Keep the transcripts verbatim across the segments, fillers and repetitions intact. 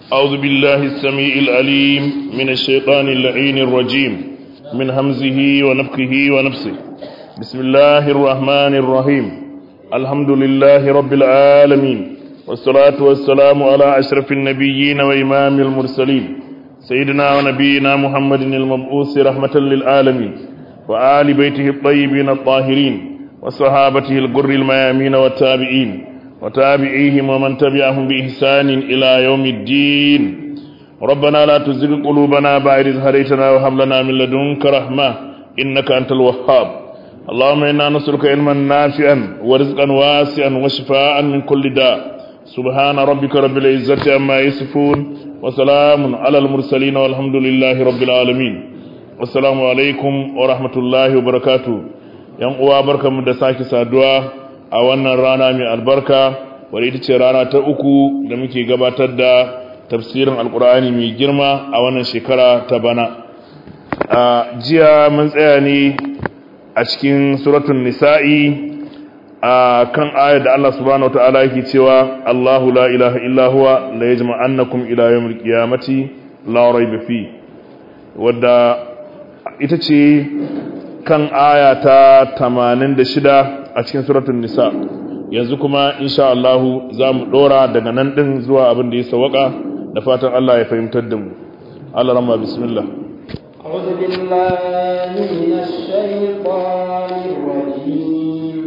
أعوذ بالله السميع العليم من الشيطان اللعين الرجيم من همزه ونفخه ونفسه بسم الله الرحمن الرحيم الحمد لله رب العالمين والصلاة والسلام على أشرف النبيين وإمام المرسلين سيدنا ونبينا محمد المبعوث رحمة للعالمين وآل بيته الطيبين الطاهرين وصحابته الغر الميامين والتابعين وتابعيهم ومن تبعهم بإحسان إلى يوم الدين ربنا لا تزغ قلوبنا بعد إذ هديتنا وهب لنا من لدنك رحمة إنك أنت الوهاب اللهم إنا نسألك علما نافعا ورزقا واسعا وشفاء من كل داء سبحان ربك رب العزة عما يصفون وسلام على المرسلين والحمد لله رب العالمين والسلام عليكم ورحمة الله وبركاته yan uwa barkamu da sake saduwa a wannan rana mai albarka wadda ita ce rana ta uku da muke gabatar da tafsirin alkur'ani mai girma a wannan shekara ta bana. A jiya mun tsaya ne a cikin suratun nisa'i a kan ayar da Allah subhanahu wata'ala yake cewa Allahu la ilaha illa huwa la yajma'annakum ila yawmil qiyamati la rayba fi, wadda ita ce kan aya ta tamanin da shida a cikin suratul nisa. Yanzu kuma insha Allah za mu dora daga nan din zuwa abin da ya sawaka, da fatan Allah ya fahimtar da mu. Allah rahma bismillah. A'udhu billahi minash shaitanir rajim.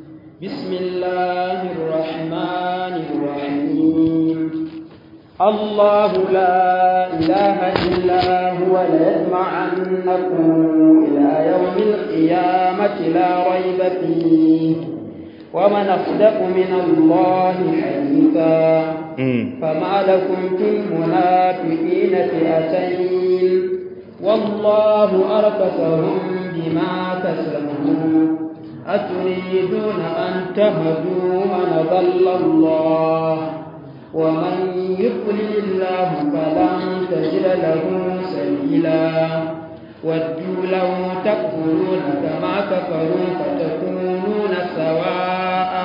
Bismillahir rahmanir rahim. Allahu la ilaha illa huwa la yajma'annakum ila yawmil qiyamati la rayba fihi wa man asdaqu minallahi haditha fama lakum fil munafiqina fi'atayn wallahu arkasahum bima kasabu aturiduna an tahdu man dhalla Allah ومن يضلل الله فلن تجد له سبيلا ودوا لو تكفرون كما كفروا فتكونون سواء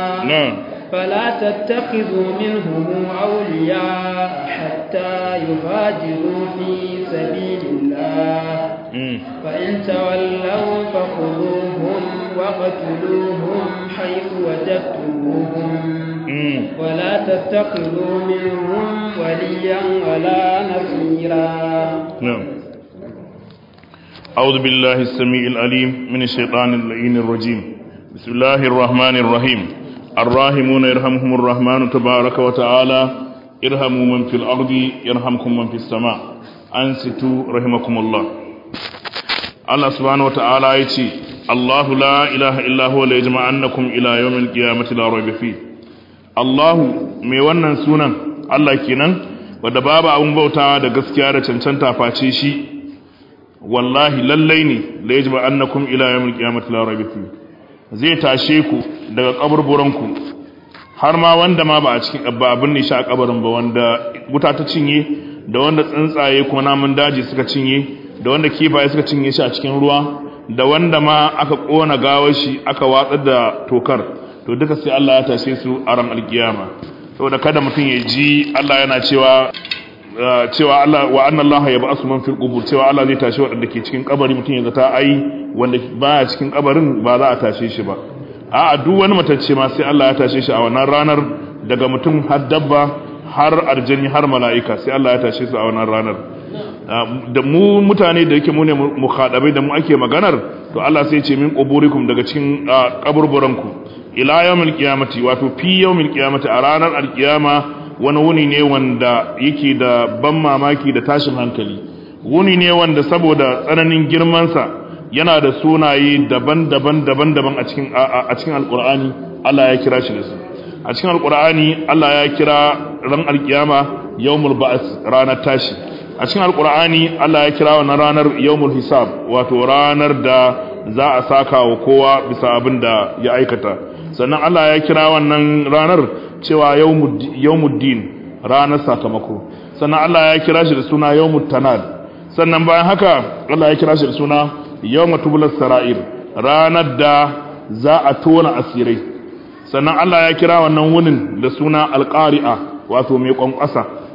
فلا تتخذوا منهم أولياء حتى يهاجروا في سبيل الله فإن تولوا فخذوهم واقتلوهم حيث وجدتموهم ولا تتخذوا منهم وليا ولا نصيرا. نعم. أعوذ بالله السميع العليم من الشيطان اللعين الرجيم. بسم الله الرحمن الرحيم. الراحمون يرحمهم الرحمن تبارك وتعالى ارحموا من في الأرض يرحمكم من في السماء أنصتوا رحمكم الله. الله سبحانه وتعالى يتي الله لا إله إلا هو ليجمعنكم إلى يوم القيامة لا ريب فيه. Allahu mai wannan sunan Allah kenan wanda babu abun bautawa da gaskiya da cancanta face shi, wallahi lallai ne la yajma annakum ila yawmil qiyamati la rayba fi, zai tashe ku daga kaburburanku har ma wanda ma ba a cikin abba abin ne shi a kabarin ba, wanda wuta ta cinye da wanda tsuntsaye kuma namun daji suka cinye da wanda kifaye suka cinye shi a cikin ruwa da wanda ma aka kona gawar shi aka watsar da tokar, to duka sai Allah ya tashe su a ran alkiyama. Saboda kada mutum ya ji Allah yana cewa cewa Allah wa anna Allah yab'asu man fil qubur, cewa Allah zai tashi wanda ke cikin kabari, mutum ya zata ai wanda baya cikin kabarin ba za a tashe shi ba. A'a, duk wani matacce ma sai Allah ya tashe shi a wannan ranar, daga mutum har dabba har arjani har mala'ika, sai Allah ya tashe su a wannan ranar. Da mu mutane da yake mu ne mukhadabai da mu ake maganar, to Allah sai ya ce min quburikum, daga cikin kaburburanku, ila yawmil qiyamati, wato fi yawmil qiyamati, a ranar alqiyama. Wani wuni ne wanda yake da ban mamaki da tashin hankali, wuni ne wanda saboda tsananin girmansa yana da sunaye daban-daban daban-daban a cikin a cikin alqur'ani. Allah ya kira shi da su a cikin alqur'ani. Allah ya kira ran alqiyama yawmul ba'th, ranar tashi. A cikin alqur'ani Allah ya kira wannan ranar yawmul hisab, wato ranar da za a saka wa kowa bisa abin da ya aikata. Sannan Allah ya kira wannan ranar cewa yawmuddin, ranar sakamako. Sannan Allah ya kira shi da suna yawmut tanad. Sannan bayan haka Allah ya kira shi da suna yawmatubul sara'ir, ranar da za a tona asirai. Sannan Allah ya kira wannan wunin da suna alqari'a, wato mai kwankwasa,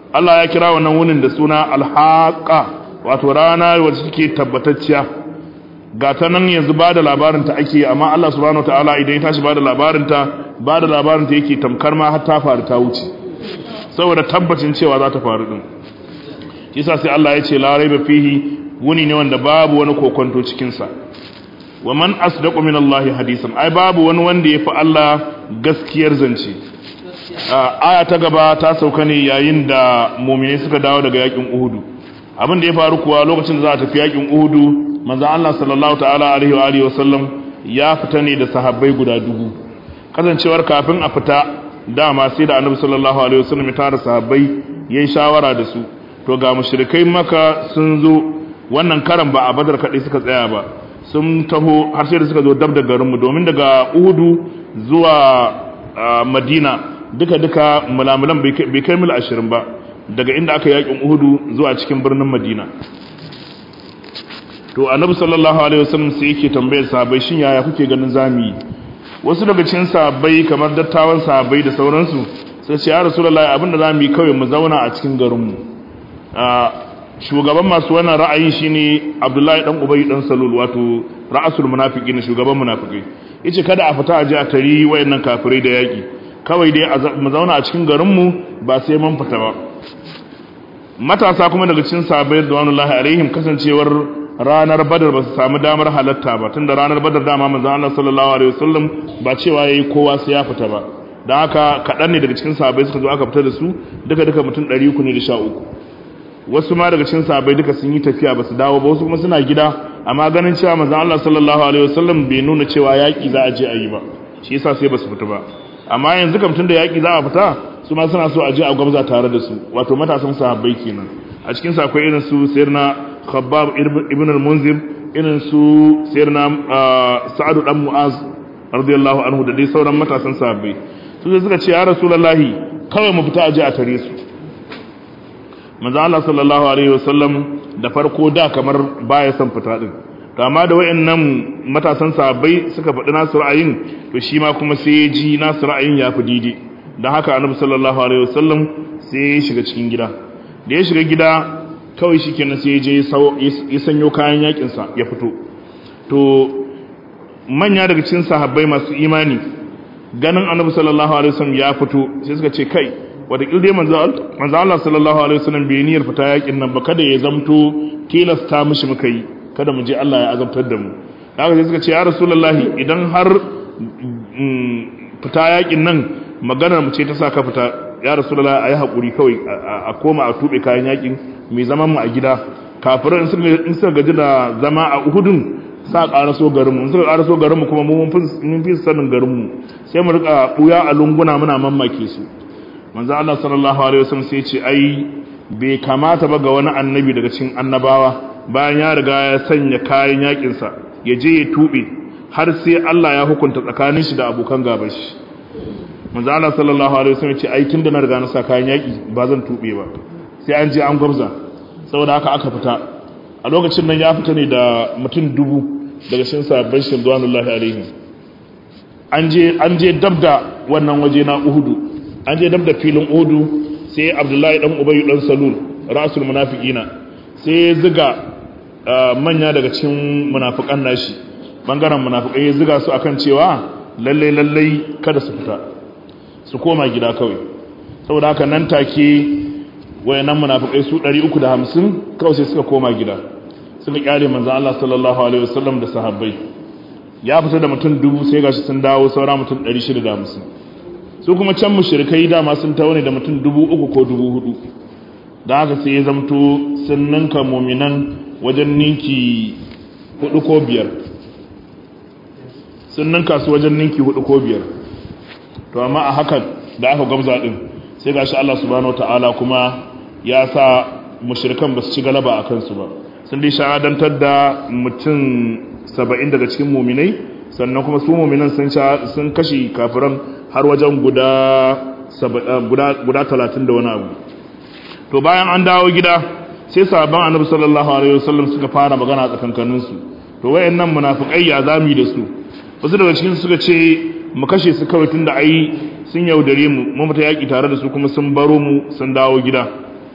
Allah ya kira wannan wunin da suna al-haqa wato rana wacce take tabbatacciya ga ta nan yanzu ba da labarinta ake amma Allah subhanahu wataala idan ya tashi ba da labarinta ba da labarinta yake tamkar ma har ta faru ta wuce saboda tabbacin cewa za ta faru din yasa sai Allah ya ce la raiba fihi wuni ne wanda babu wani kokonto cikin sa wa man asdaqu min Allah hadisan ai babu wani wanda yafi Allah gaskiyar zance aya ta gaba ta sauka ne yayin da mu'mini suka dawo daga yakin Uhud abin da ya faru kuwa lokacin da za a tafi yakin Uhud manzo Allah sallallahu ta'ala alaihi wa alihi wasallam ya fita ne da sahabbai guda dubu kasancewar kafin a fita dama sai da Annabi sallallahu alaihi wasallam ya tara sahabbai yayin shawara da su to ga mushrikai Makka sun zo wannan karan ba a Badar kadai suka tsaya ba sun taho har sai da suka zo dab da garinmu domin daga Uhud zuwa Madina duka duka mulamulan bai kai mil ashirin ba daga inda aka yakin Uhud zuwa cikin birnin Madina to Annabi sallallahu alaihi wasallam sai yake tambayar sahabbai shin yaya kuke ganin zamu yi wasu daga cikin sahabbai kamar dattawan sahabbai da sauransu sai ce ya Rasulullahi abinda zamu yi kawai mu zauna a cikin garinmu shugaban masu wannan ra'ayi shine Abdullahi dan Ubay dan Salul wato ra'asul munafiqin shugaban munafikai yace kada a fita aje a tari wayannan kafirai da yaki kawai dai mu zauna a cikin garin mu ba sai mun fita ba matasa kuma daga cikin sahabbai radiyallahu alaihim kasancewar ranar Badar ba su samu damar halatta ba tunda ranar Badar dama manzon Allah sallallahu alaihi wasallam ba cewa yayi kowa sai ya fita ba dan haka kadan ne daga cikin sahabbai suka zo aka fita da su duka duka mutum ɗari uku ne da sha uku wasu ma daga cikin sahabbai duka sun yi tafiya ba su dawo ba wasu kuma suna gida amma ganin cewa manzon Allah sallallahu alaihi wasallam bai nuna cewa yaki za a je a yi ba shi yasa sai ba su fita ba amma yanzu kam tunda yaki za a fita su ma suna so a je a gwamza tare da su wato matasan sahabbai kenan a cikin sa akwai irin su sayyidina Khabbab ibn al-Munzir irin su sayyidina Sa'ad dan Mu'az radiyallahu anhu da dai sauran matasan sahabbai su suka ce ya Rasulullahi kawai mu fita a je a tare su manzo Allah sallallahu alaihi wasallam da farko da kamar baya son fita din to amma da wayannan matasan sahabbai suka faɗi nasu ra'ayin to shi ma kuma sai ya ji nasu ra'ayin ya fi dide dan haka annabi sallallahu alaihi wasallam sai ya shiga cikin gida da ya shiga gida kawai shikenan sai ya je ya sanyo kayan yakin sa ya fito to manya daga cikin sahabbai masu imani ganin annabi sallallahu alaihi wasallam ya fito sai suka ce kai wataƙil dai manzo Allah sallallahu alaihi wasallam bai niyyar fita yakin nan ba kada ya zamto tilasta mishi muka yi kada mu je Allah ya azabtar da mu haka sai suka ce ya rasulullahi idan har fita yakin nan maganar mu ce ta saka fita ya rasulullahi ayi hakuri kawai a koma a tube kayan yakin mai zaman mu a gida kafirin in suka gaji da zama a Uhudun sa ƙaraso garinmu in suka ƙaraso garinmu kuma mun fi sanin garinmu sai mu rika buya a lunguna muna mamake su manzo Allah sallallahu alaihi wasallam sai ya ce ai bai kamata ba ga wani annabi daga cikin annabawa bayan ya riga ya sanya kayan yakin sa ya je ya tube har sai Allah ya hukunta tsakanin shi da abokan gaban shi manzo Allah sallallahu alaihi wasallam ya ce ai tunda na riga na sa kayan yaki ba zan tube ba sai an je an gwabza saboda haka aka fita a lokacin nan ya fita ne da mutum dubu daga cikin sahabban shi radiyallahu alaihim an je an je dabda wannan waje na Uhudu an je dab da filin Uhudu sai Abdullahi dan Ubay dan Salul rasul munafiqina sai ya ziga manya daga cikin munafikan nashi bangaren munafikai ya ziga su akan cewa lalle lalle kada su fita su koma gida kawai saboda haka nan take wayannan munafikai su ɗari uku da hamsin kawai sai suka koma gida suka kyale manzon Allah sallallahu alaihi wasallam da sahabbai ya fita da mutum dubu sai gashi sun dawo saura mutum ɗari shida da hamsin su kuma can mushrikai dama sun tawo ne da mutum dubu uku ko dubu hudu da haka sai ya zamto sun ninka muminan wajen ninki hudu ko biyar sun ninka su wajen ninki hudu ko biyar to amma a hakan da aka gamza din sai gashi Allah subhanahu wataala kuma ya sa mushrikan ba su ci galaba a kansu ba sun dai shahadantar da mutum saba'in daga cikin muminai sannan kuma su muminan sun kashi kafiran har wajen guda talatin da wani abu to bayan an dawo gida sai sahabban annabi sallallahu alaihi wasallam suka fara magana tsakankaninsu to wayannan munafikai ya zami da su wasu daga cikin suka ce mu kashe su kawai tunda ai sun yaudare mu mu mata yaki tare da su kuma sun baro mu sun dawo gida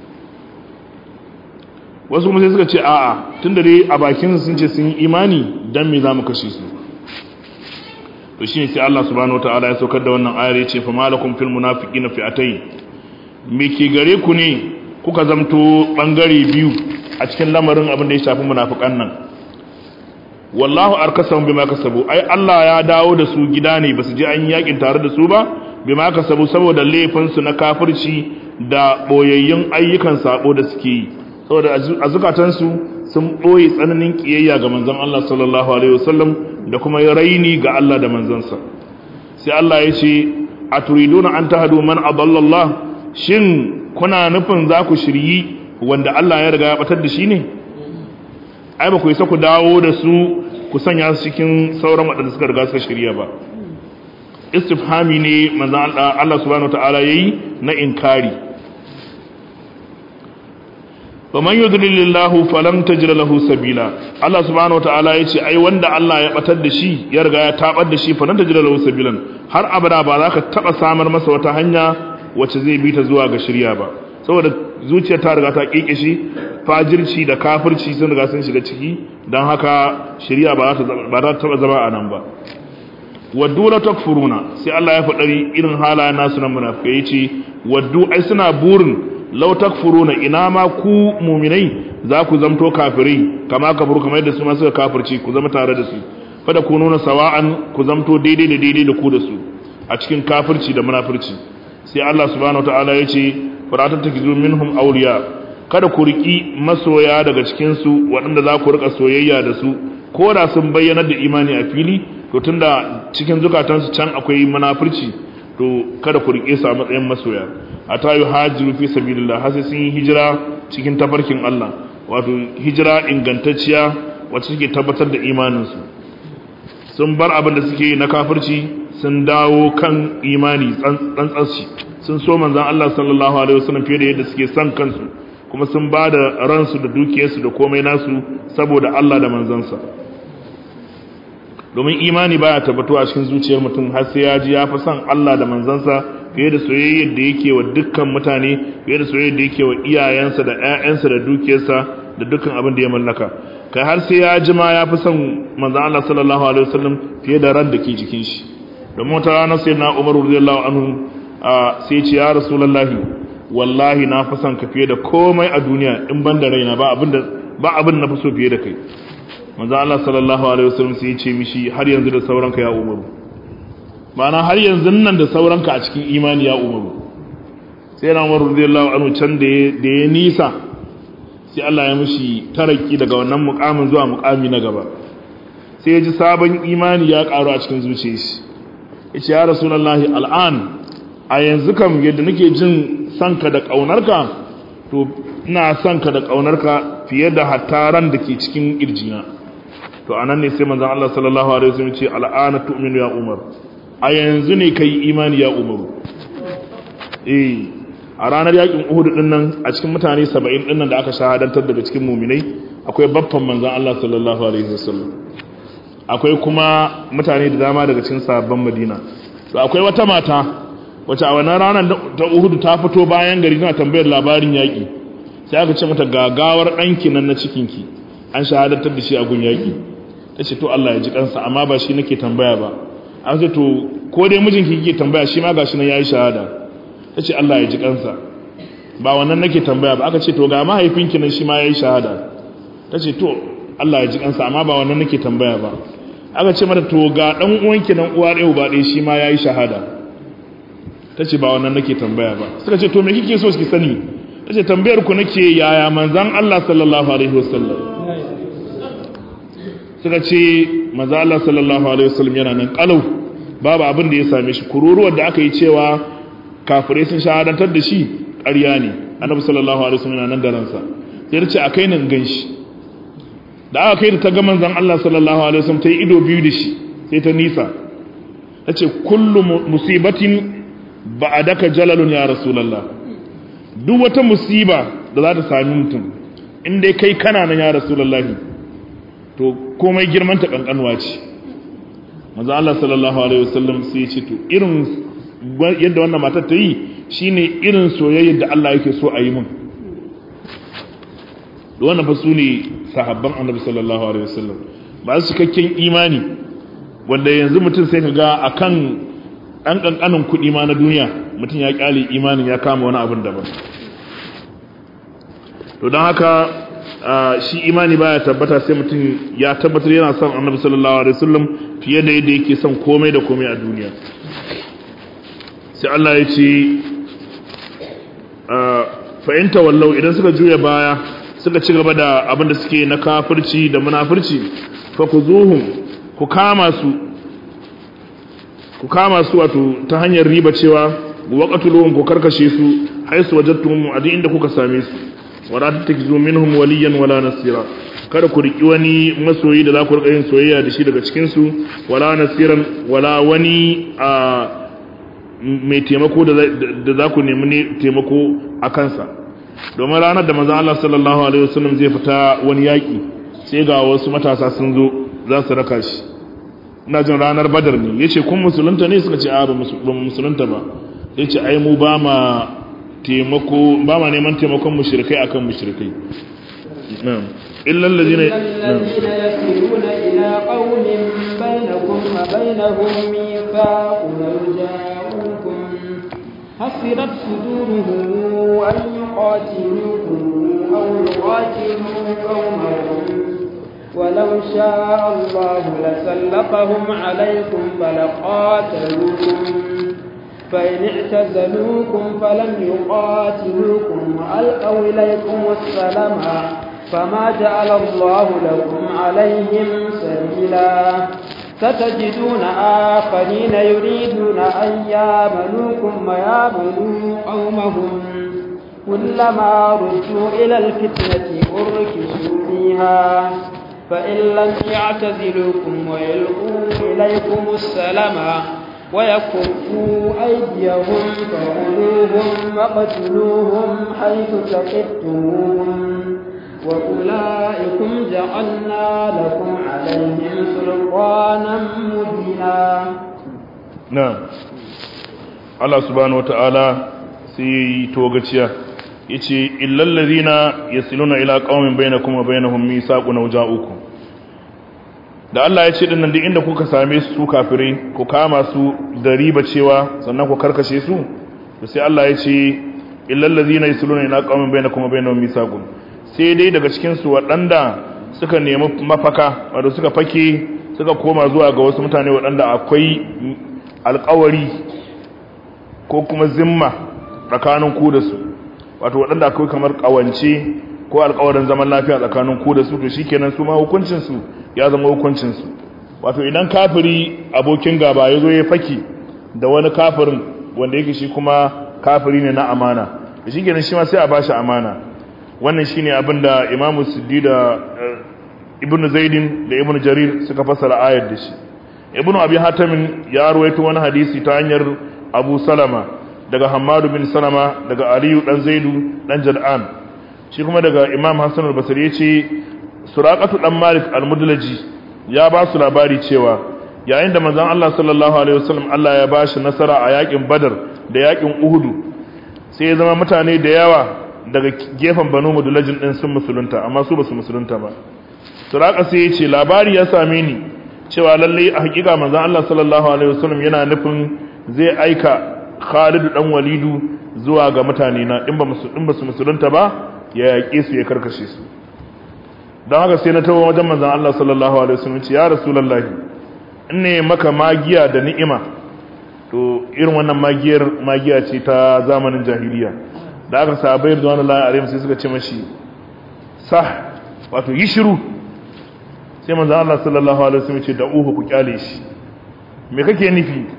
wasu kuma sai suka ce a'a tunda dai a bakin sun ce sun yi imani dan me zamu kashe su to shine sai Allah subhanahu wataala ya saukar da wannan ayar ya ce fa malakum fil munafiqina fi'atayn me ke gare ku ne kuka zamto bangare biyu a cikin lamarin abin da ya shafi munafikan nan wallahu arkasahum bima kasabu ai Allah ya dawo da su gida ne basu je an yakin tare da su ba bima kasabu saboda laifin su na kafirci da boyayyun ayyukan sabo da suke yi saboda azukatan su sun boye tsananin kiyayya ga manzon Allah sallallahu alaihi wasallam da kuma raini ga Allah da manzansa sai Allah ya ce aturiduna an tahdu man adalla Allah shin kuna nufin za ku shiryi wanda Allah ya riga ya batar da shi ne ai ba ku isa ku dawo da su ku sanya su cikin sauran waɗanda suka riga suka shirya ba istifhami ne manzon Allah subhanahu wataala yayi na inkari faman yudlilillahu falam tajid lahu sabila Allah subhanahu wataala yace ai wanda Allah ya batar da shi ya riga ya tabar da shi falam tajid lahu sabilan har abada ba za ka taba samar masa wata hanya wacce zai bi ta zuwa ga shirya ba saboda zuciya ta riga ta kike shi fajirci da kafirci sun riga sun shiga ciki dan haka shirya ba za ta ba za ta taba zama a nan ba waddu la takfuruna sai Allah ya faɗari irin halayen nasu na munafikai yace waddu ai suna burin law takfuruna ina ma ku mu'minai za ku zamto kafirai kama kafuru kamar yadda su ma suka kafirci ku zama tare da su fada ku nuna sawa'an ku zamto daidai da daidai da ku da su a cikin kafirci da munafirci sai Allah subhanahu wataala yace fara takizu minhum awliya kada ku riki masoya daga cikin su waɗanda za ku rika soyayya da su ko da sun bayyana da imani a fili to tunda cikin zukatansu can akwai munafirci to kada ku rike su a matsayin masoya atayu hajiru fi sabilillah har sai sun yi hijira cikin tafarkin Allah wato hijira ingantacciya wacce suke tabbatar da imanin su sun bar abin da suke na kafirci sun dawo kan imani tsantsanci sun so manzon Allah sallallahu alaihi wasallam fiye da yadda suke son kansu kuma sun ba da ransu da dukiyarsu da komai nasu saboda Allah da manzansa domin imani baya tabbatuwa a cikin zuciyar mutum har sai ya ji ya fi son Allah da manzansa fiye da soyayyar da yake wa dukkan mutane fiye da soyayyar da yake wa iyayensa da ƴaƴansa da dukiyarsa da dukkan abin da ya mallaka kai har sai ya ji ma ya fi son manzon Allah sallallahu alaihi wasallam fiye da ran da ke jikin shi domin wata rana sai na Umar radiyallahu anhu sai ce ya rasulullahi wallahi na fi son ka fiye da komai a duniya in ban da raina ba abin da ba abin na fi so fiye da kai manzo Allah sallallahu alaihi wasallam sai ya ce mishi har yanzu da sauranka ya Umaru ma'ana har yanzu nan da sauranka a cikin imani ya Umaru sai na Umar radiyallahu anhu can da da ya nisa sai Allah ya mishi taraki daga wannan mukamin zuwa mukami na gaba sai ya ji sabon imani ya karu a cikin zuciyar shi yace ya rasulullahi al'an a yanzu kam yadda nake jin sanka da kaunarka to ina sanka da kaunarka fiye da hattaran da ke cikin kirjina to anan ne sai manzon Allah sallallahu alaihi wasallam ce al'ana tu'minu ya Umar a yanzu ne kai imani ya Umar eh a ranar yakin Uhud din nan a cikin mutane saba'in din nan da aka shahadantar daga cikin mu'minai akwai babban manzon Allah sallallahu alaihi wasallam akwai kuma mutane da dama daga cikin sahabban Madina to akwai wata mata wacce a wannan ranar ta Uhud ta fito bayan gari tana tambayar labarin yaki sai aka ce mata gagawar danki nan na cikinki an shahadantar da shi a gun yaki tace to Allah ya ji kansa amma ba shi nake tambaya ba an ce to ko dai mijinki kike tambaya shi ma gashi nan yayi shahada tace Allah ya ji kansa ba wannan nake tambaya ba aka ce to ga mahaifinki nan shi ma yayi shahada tace to Allah ya ji kansa amma ba wannan nake tambaya ba aka ce mata to ga dan uwanki nan uwa ɗaya uba ɗaya shi ma yayi shahada tace ba wannan nake tambaya ba suka ce to me kike so ki sani tace tambayar ku nake yaya manzon Allah sallallahu alaihi wasallam suka ce manzon Allah sallallahu alaihi wasallam yana nan kalau babu abin da ya same shi kururuwar da aka yi cewa kafirai sun shahadantar da shi ƙarya ne annabi sallallahu alaihi wasallam yana nan da ransa sai ya ce a kai nan ganshi da aka kai da ta ga manzon Allah sallallahu alaihi wasallam ta yi ido biyu da shi sai ta nisa tace kullu musibatin ba'adaka jalalun ya rasulullah duk wata musiba da za ta sami mutum in dai kai kana nan ya rasulullah to komai girman ta kankanwa ce manzo Allah sallallahu alaihi wasallam sai ya ce to irin yadda wannan matar ta yi shine irin soyayyar da Allah yake so a yi mun da wannan fa su ne sahabban annabi sallallahu alaihi wasallam ba su cikakken imani wanda yanzu mutum sai ka ga akan ɗan ƙanƙanin kuɗi ma na duniya mutum ya ƙyale imanin ya kama wani abin daban. To don haka shi imani baya tabbata sai mutum ya tabbatar yana son annabi sallallahu alaihi wasallam fiye da yadda yake son komai da komai a duniya. Sai Allah ya ce fa'inta wallau idan suka juya baya suka ci gaba da abin da suke na kafirci da munafirci fa kuzuhum ku kama su ku kama su wato ta hanyar riba cewa waqatuluhum ku karkashe su haisu wajadtum adi inda kuka same su wala tattakizu minhum waliyan wala nasira kada ku riki wani masoyi da za ku rika yin soyayya da shi daga cikin su wala nasiran wala wani a mai taimako da za ku nemi taimako a kansa domin ranar da manzon Allah sallallahu alaihi wasallam zai fita wani yaki sai ga wasu matasa sun zo za su raka shi ina jin ranar badar ne yace kun musulunta ne suka ce a ba musulunta ba yace ai mu ba ma taimako ba ma neman taimakon mushrikai akan mushrikai na'am illa allazina yasiruna ila qaumin bainakum wa bainahum mithaqun ja'ukum hasirat suduruhum an yuqatilukum aw yuqatilu qaumakum ولو شاء الله لسلطهم عليكم فلقاتلوكم فإن اعتزلوكم فلم يقاتلوكم وألقوا إليكم السلام فما جعل الله لكم عليهم سبيلا ستجدون آخرين يريدون أن يامنوكم ويامنوا قومهم كلما ردوا إلى الفتنة أركسوا فيها فإن لم يعتزلوكم ويلقوا إليكم السلام ويكفوا أيديهم فخذوهم وقتلوهم حيث ثقفتموهم وأولئكم جعلنا لكم عليهم سلطانا مبينا. نعم الله سبحانه وتعالى sai togaciya yace illal ladina yasiluna ila qaumin bainakum wa bainahum mithaqun waja'ukum da Allah yace dinnan duk inda kuka same su kafirai ku kama su da riba cewa sannan ku karkashe su to sai Allah yace illal ladina yasiluna ila qaumin bainakum wa bainahum mithaqun sai dai daga cikin su wadanda suka nemi mafaka wato suka fake suka koma zuwa ga wasu mutane wadanda akwai alƙawari ko kuma zimma tsakanin ku da su wato waɗanda akwai kamar ƙawance ko alƙawarin zaman lafiya tsakanin ku da su to shikenan su ma hukuncin su ya zama hukuncin su wato idan kafiri abokin gaba yazo ya faki da wani kafirin wanda yake shi kuma kafiri ne na amana to shikenan shi ma sai a bashi amana wannan shine abin da Imam Suddi da Ibn Zaidin da Ibn Jarir suka fassara ayar da shi Ibn Abi Hatim ya rawaito wani hadisi ta hanyar Abu Salama daga Hammadu bin Salama daga Aliyu dan Zaidu dan Jal'an shi kuma daga Imam Hassan al-Basri yace Suraqatu dan Malik al-Mudlaji ya ba su labari cewa yayin da manzon Allah sallallahu alaihi wasallam Allah ya bashi nasara a yakin Badar da yakin Uhud sai ya zama mutane da yawa daga gefen Banu Mudlajin din sun musulunta amma su basu musulunta ba Suraqa sai yace labari ya same ni cewa lalle a hakika manzon Allah sallallahu alaihi wasallam yana nufin zai aika Khalid dan Walidu zuwa ga mutane na in ba musu in ba su musulunta ba ya yake su ya karkashe su dan haka sai na tawo wajen manzon Allah sallallahu alaihi wasallam ce ya rasulullahi inne maka magiya da ni'ima to irin wannan magiyar magiya ce ta zamanin jahiliya da aka sahabbai da wannan la'arim sai suka ce mashi sah wato yi shiru sai manzon Allah sallallahu alaihi wasallam ce da uhu ku kyale shi me kake nufi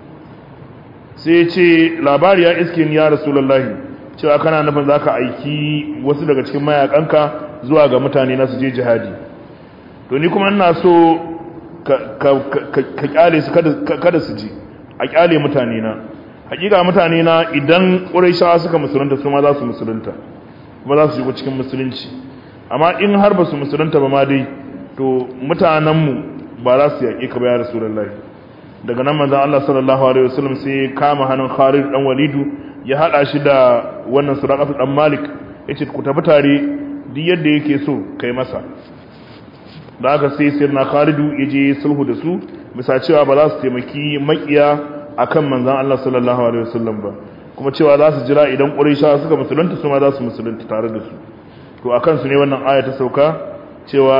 sai ce labari ya iske ni ya rasulullahi cewa kana nufin zaka aiki wasu daga cikin mayakanka zuwa ga mutane na su je jihadi to ni kuma ina so ka ka ka kyale su kada kada su je a kyale mutane na hakika mutane na idan quraishawa suka musulunta su ma za su musulunta kuma za su shigo cikin musulunci amma in har ba su musulunta ba ma dai to mutanen mu ba za su yaki ka ba ya rasulullahi daga nan manzon Allah sallallahu alaihi wasallam sai kama hannun Khalid dan Walidu ya hada shi da wannan Suraqatu dan Malik yace ku tafi tare duk yadda yake so kai masa. Da haka sai sayyidina Khalidu ya je sulhu da su bisa cewa ba za su taimaki makiya akan manzon Allah sallallahu alaihi wasallam ba, kuma cewa za su jira idan Qurayshawa suka musulunta su ma za su musulunta tare da su. To akan su ne wannan aya ta sauka cewa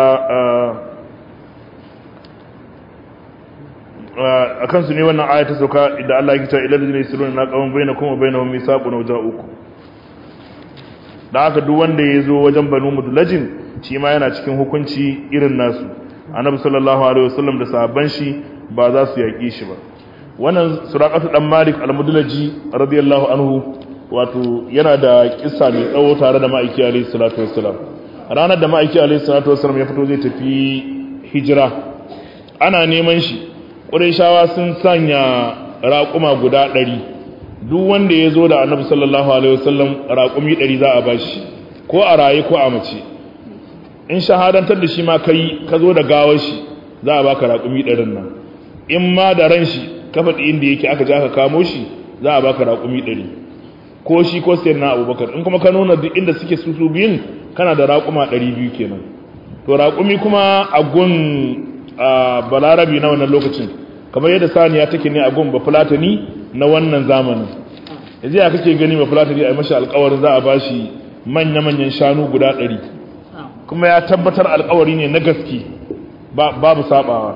akan su ne wannan aya ta sauka idan Allah ya ce ilal ladina yusiruna naqawan bainakum wa bainahum mithaqun waja'ukum. Da haka duk wanda ya zo wajen Banu Mudlajin shi ma yana cikin hukunci irin nasu. Annabi sallallahu alaihi wasallam da sahabban shi ba za su yaki shi ba. Wannan Suraqatu dan Malik al-Mudlaji radiyallahu anhu wato yana da kissa mai tsawo tare da Ma'aiki alaihi salatu wassalam. Ranar da Ma'aiki alaihi salatu wassalam ya fito zai tafi hijira, ana neman shi. Qurayshawa sun sanya raƙuma guda ɗari. Duk wanda ya zo da Annabi sallallahu alaihi wasallam raƙumi ɗari za a bashi, ko a raye ko a mace. In shahadantar da shi ma kai ka zo da gawar shi za a baka raƙumi ɗarin nan. In ma da ran shi ka faɗi inda yake aka ja ka kamo shi za a baka raƙumi ɗari. Ko shi ko sayyidina Abubakar. In kuma ka nuna duk inda suke su su biyun kana da raƙuma ɗari biyu kenan. To raƙumi kuma a gun a Balarabi na wannan lokacin kamar yadda saniya take ne a gun Bafulatani na wannan zamanin. Yanzu ya kake gani Bafulatani a yi mashi alƙawarin za a bashi manya-manyan shanu guda ɗari. Kuma ya tabbatar alƙawari ne na gaske babu sabawa.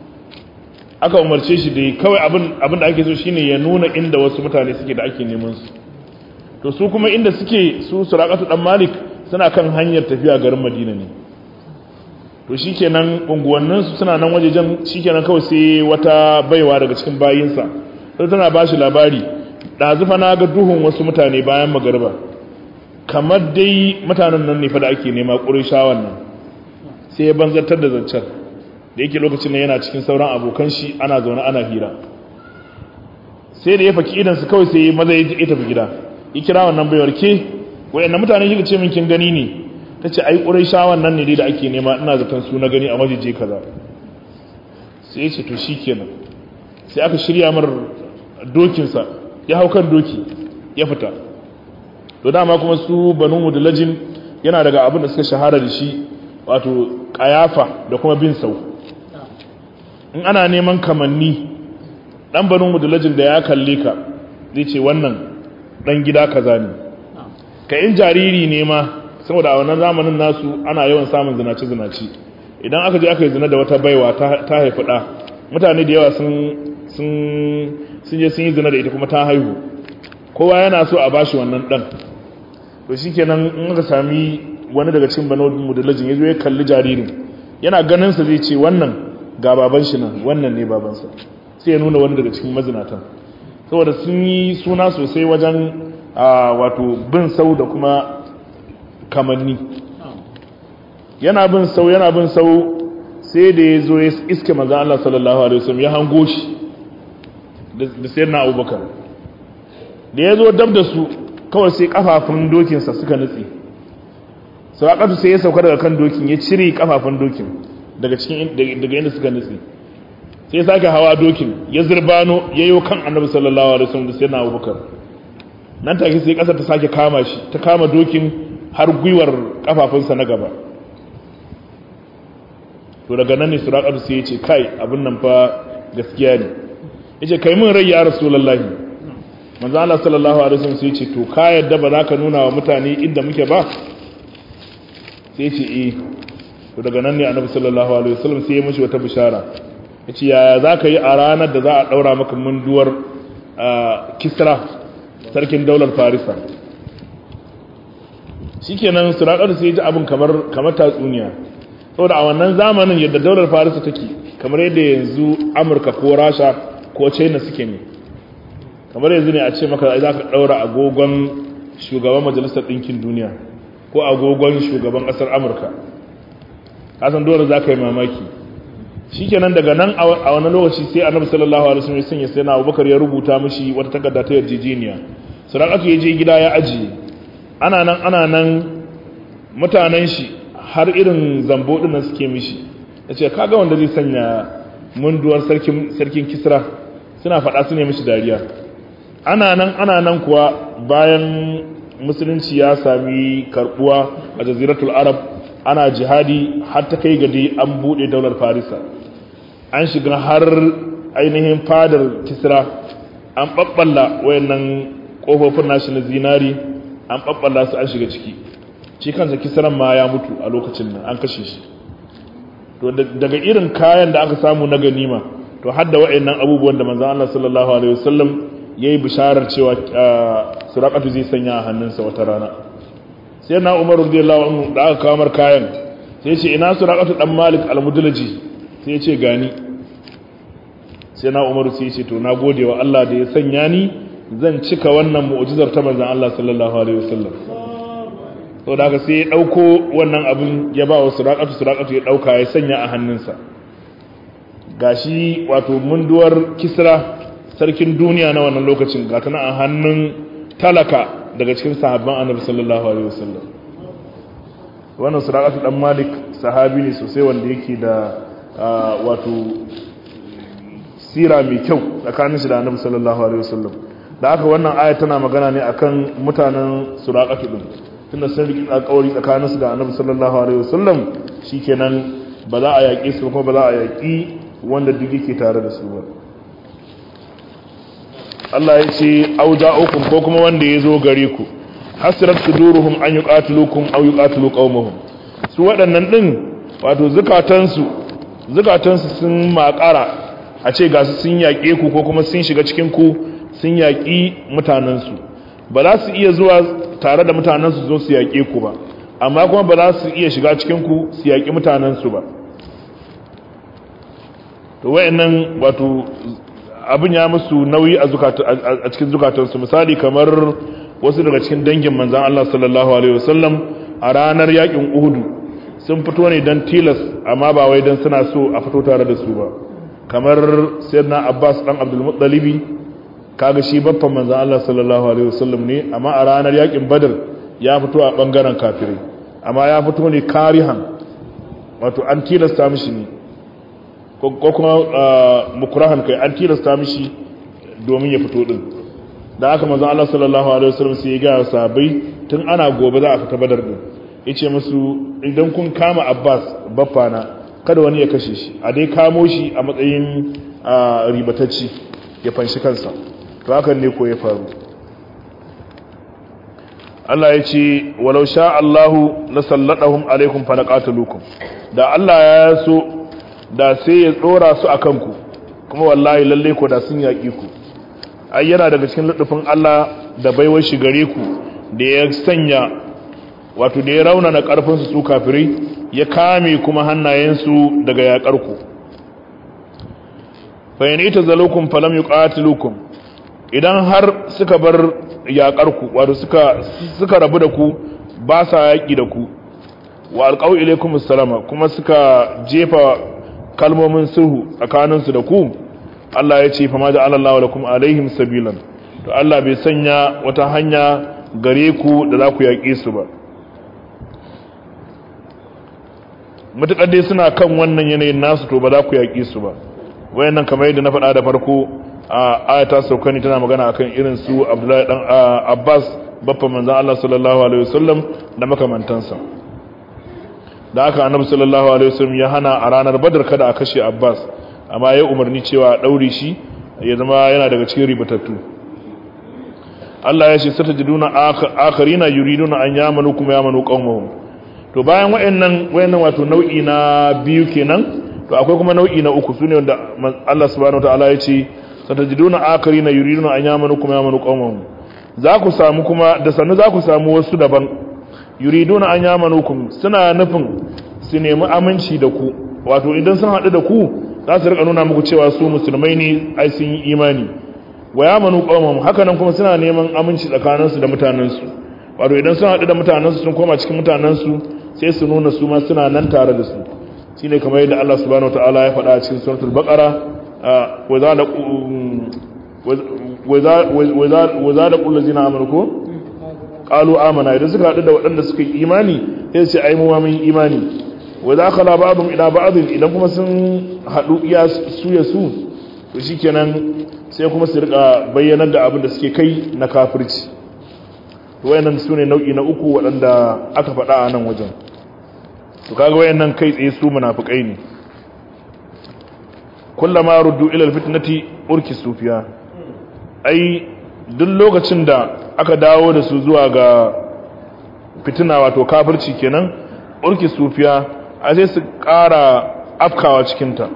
Aka umarce shi da kawai abin da ake so shine ya nuna inda wasu mutane suke da ake neman su. To su kuma inda suke su Suraqatu dan Malik suna kan hanyar tafiya garin Madina ne. To shikenan unguwannin su suna nan wajejen, shikenan kawai sai wata baiwa daga cikin bayinsa sai tana bashi labari, dazufa na ga duhun wasu mutane bayan magariba, kamar dai mutanen nan ne fa da ake nema Qurayshawan nan. Sai ya banzartar da zancen da yake lokacin nan yana cikin sauran abokan shi, ana zaune ana hira. Sai da ya faki idan su kawai sai maza ya tafi gida, ya kira wannan baiwar, ke wayannan mutane kika ce min kin gani ne? Tace ai Qurayshawan nan ne dai da ake nema, ina zaton su na gani a majije kaza. Sai ya ce to shikenan. Sai aka shirya mar dokin sa, ya hau kan doki ya fita. To dama kuma su Banu Mudlajin yana daga abin da suka shahara da shi wato kayafa da kuma bin sau. In ana neman kamanni, dan Banu Mudlajin da ya kalle ka zai ce wannan dan gida kaza ne. Ka in jariri ne ma, saboda a wannan zamanin nasu ana yawan samun zinace zinace. Idan aka je aka yi zina da wata baiwa ta ta haifi da, mutane da yawa sun sun sun je sun yi zina da ita kuma ta haihu. Kowa yana so a bashi wannan dan. To shikenan in aka sami wani daga cikin Banu Mudlajin yazo ya kalli jaririn, yana ganin sa zai ce wannan ga baban shi nan, wannan ne babansa. Sai ya nuna wani daga cikin mazinatan. Saboda sun yi suna sosai wajen wato bin sau da kuma kamanni. Yana bin sau yana bin sau sai da ya zo ya iske manzo Allah sallallahu alaihi wasallam, ya hango shi da sayyidina Abubakar. Da ya zo dab da su kawai sai kafafun dokinsa suka nutse. Suraqatu sai ya sauka daga kan dokin, ya cire kafafun dokin daga cikin daga inda suka nutse. Sai ya sake hawa dokin, ya zurbano yayo kan Annabi sallallahu alaihi wasallam da sayyidina Abubakar. Nan take sai kasar ta sake kama shi, ta kama dokin har gwiwar kafafunsa na gaba. To daga nan ne Suraqatu sai ya ce kai abin nan fa gaskiya ne. Yace kai mun rai ya Rasulullahi. Manzo Allah sallallahu alaihi wasallam sai ya ce to ka yadda ba za ka nuna wa mutane inda muke ba? Sai ya ce eh. To daga nan ne Annabi sallallahu alaihi wasallam sai ya mishi wata bishara. Yace yaya za ka yi a ranar da za a daura maka munduwar Kisra, sarkin daular Farisa? Shikenan Suraqatu sai ya ji abin kamar kamar tatsuniya. Saboda a wannan zamanin yadda daular Farisa take kamar yadda yanzu Amurka ko Rasha ko China suke ne. Kamar yanzu ne a ce maka za ka daura agogon shugaban majalisar ɗinkin duniya ko agogon shugaban ƙasar Amurka. Kasan dole za ka yi mamaki. Shikenan daga nan a wani lokaci sai Annabi sallallahu alaihi wasallam ya sanya sai na Abubakar ya rubuta mishi wata takarda ta yarjejeniya. Suraqatu ya je gida ya ajiye. Ana nan ana nan mutanen shi har irin zambo din nan suke mishi. Yace kaga wanda zai sanya munduwar sarkin sarkin Kisra, suna faɗa su ne mishi dariya. Ana nan ana nan kuwa bayan musulunci ya sami karbuwa a jaziratul arab, ana jihadi har ta kai gadi an bude daular farisa, an shiga har ainihin fadar kisra, an babballa wayannan kofofin nashi na zinari, an babballa su an shiga ciki. Shi kansa kisran ma ya mutu a lokacin nan, an kashe shi. To daga irin kayan da aka samu na ganima, to hadda wayannan abubuwan da manzon Allah sallallahu alaihi wasallam yayi bisharar cewa Suraqatu zai sanya a hannunsa wata rana. Sai na Umar radiyallahu anhu da aka kawo mar kayan, sai ce ina Suraqatu dan Malik al-Mudlaji, sai ya ce gani. Sai na Umar sai ya ce to na gode wa Allah da ya sanya ni zan cika wannan mu'jizar ta manzon Allah sallallahu alaihi wasallam. To da haka sai ya dauko wannan abin ya ba wa Suraqatu, Suraqatu ya dauka ya sanya a hannunsa. Gashi wato munduwar Kisra sarkin duniya na wannan lokacin ga tana a hannun talaka daga cikin sahabban Annabi sallallahu alaihi wasallam. Wannan Suraqatu dan Malik sahabi ne sosai wanda yake da wato sira mai kyau tsakanin shi da Annabi sallallahu alaihi wasallam. Da haka wannan aya tana magana ne akan mutanen Suraqatu din. Tunda sun riƙi alƙawari tsakanin su da Annabi sallallahu alaihi wasallam, shikenan ba za a yaƙi su kuma ba za a yaƙi wanda duk yake tare da su ba. Allah ya ce auja'ukum ko kuma wanda ya zo gare ku hasrat suduruhum an yuqatilukum aw yuqatilu qaumahum. Su waɗannan din wato zukatansu zukatansu sun makara a ce ga su sun yaƙe ku ko kuma sun shiga cikin ku sun yaƙi mutanansu. Ba za su iya zuwa tare da mutanansu zo su yaƙe ku ba, amma kuma ba za su iya shiga cikin ku su yaƙi mutanansu ba. To wayannan wato abin ya musu nauyi a cikin zukatansu. Misali kamar wasu daga cikin dangin manzan Allah sallallahu alaihi wasallam a ranar yakin Uhudu sun fito ne don tilas, amma ba wai don suna so a fito tare da su ba. Kamar sayyidina Abbas dan Abdul Muttalibi, kaga shi babban manzan Allah sallallahu alaihi wasallam ne, amma a ranar yakin Badr ya fito a bangaren kafirai, amma ya fito ne karihan, wato an tilasta mishi ne ko kuma mukurahan kai, an tilasta mishi domin ya fito din. Da haka manzon Allah sallallahu alaihi wasallam sai ya ga sahabbai tun ana gobe za a fita Badar din, yace musu idan kun kama Abbas baffana kada wani ya kashe shi, a dai kamo shi a matsayin ribatacci ya fanshi kansa. To hakan ne ko ya faru. Allah ya ce walau sha Allahu la sallatahum alaikum fa laqatalukum. Da Allah ya so da sai ya tsora su akan ku, kuma wallahi lalle ko da sun yaki ku. Ai yana daga cikin ludufin Allah da baiwar shi gare ku da ya sanya wato da ya rauna na karfin su su kafirai, ya kame kuma hannayensu daga yakar ku. Fa in itazalukum falam yuqatilukum, idan har suka bar yakar ku wato suka suka rabu da ku, ba sa yaki da ku, wa alqaw ilaykum assalama, kuma suka jefa kalmomin sulhu tsakaninsu da ku, Allah ya ce fa ma ja'ala Allahu lakum alaihim sabilan, to Allah bai sanya wata hanya gare ku da za ku yaƙe su ba. Mutakar dai suna kan wannan yanayin nasu, to ba za ku yaƙe su ba. Wayannan kamar yadda na faɗa da farko a ayata saukani tana magana akan irin su Abdullahi dan Abbas babban manzon Allah sallallahu alaihi wasallam da makamantansa. Da aka Annabi sallallahu alaihi wasallam ya hana a ranar Badar kada a kashe Abbas, amma ya umarni cewa a daure shi ya zama yana daga cikin ribatattu. Allah ya ce satajiduna akharina yuriduna an yamanu kuma yamanu qaumahum. To bayan wayannan wayannan wato nau'i na biyu kenan, to akwai kuma nau'i na uku, sune wanda Allah subhanahu wataala ya ce satajiduna akharina yuriduna an yamanu kuma yamanu qaumahum. Za ku samu kuma da sannu za ku samu wasu daban, yuriduna an yamanukum, suna nufin su nemi aminci da ku, wato idan sun haɗu da ku za su rika nuna muku cewa su musulmai ne, ai sun yi imani. Wa yamanu qaumahum, haka nan kuma suna neman aminci tsakaninsu da mutanensu, wato idan sun haɗu da mutanensu sun koma cikin mutanensu sai su nuna su ma suna nan tare da su. Shine kamar yadda Allah subhanahu wataala ya faɗa a cikin suratul baqara, wa za da wa za da kullu zina amanu qalu amana, idan suka haɗu da waɗanda suka yi imani sai su ce ai mu ma mun yi imani. Wa za khala ba'dhum ila ba'd, idan kuma sun haɗu iya su ya su, to shikenan sai kuma su rika bayyanar da abin da suke kai na kafirci. wayannan sune nau'i na uku waɗanda aka faɗa a nan wajen to kaga wayannan kai tsaye su munafikai ne kullama ruddu ila alfitnati urki sufiya ai duk lokacin da aka dawo da su zuwa ga fitina wato kafirci kenan urki sufiya a sai su ƙara afkawa cikin ta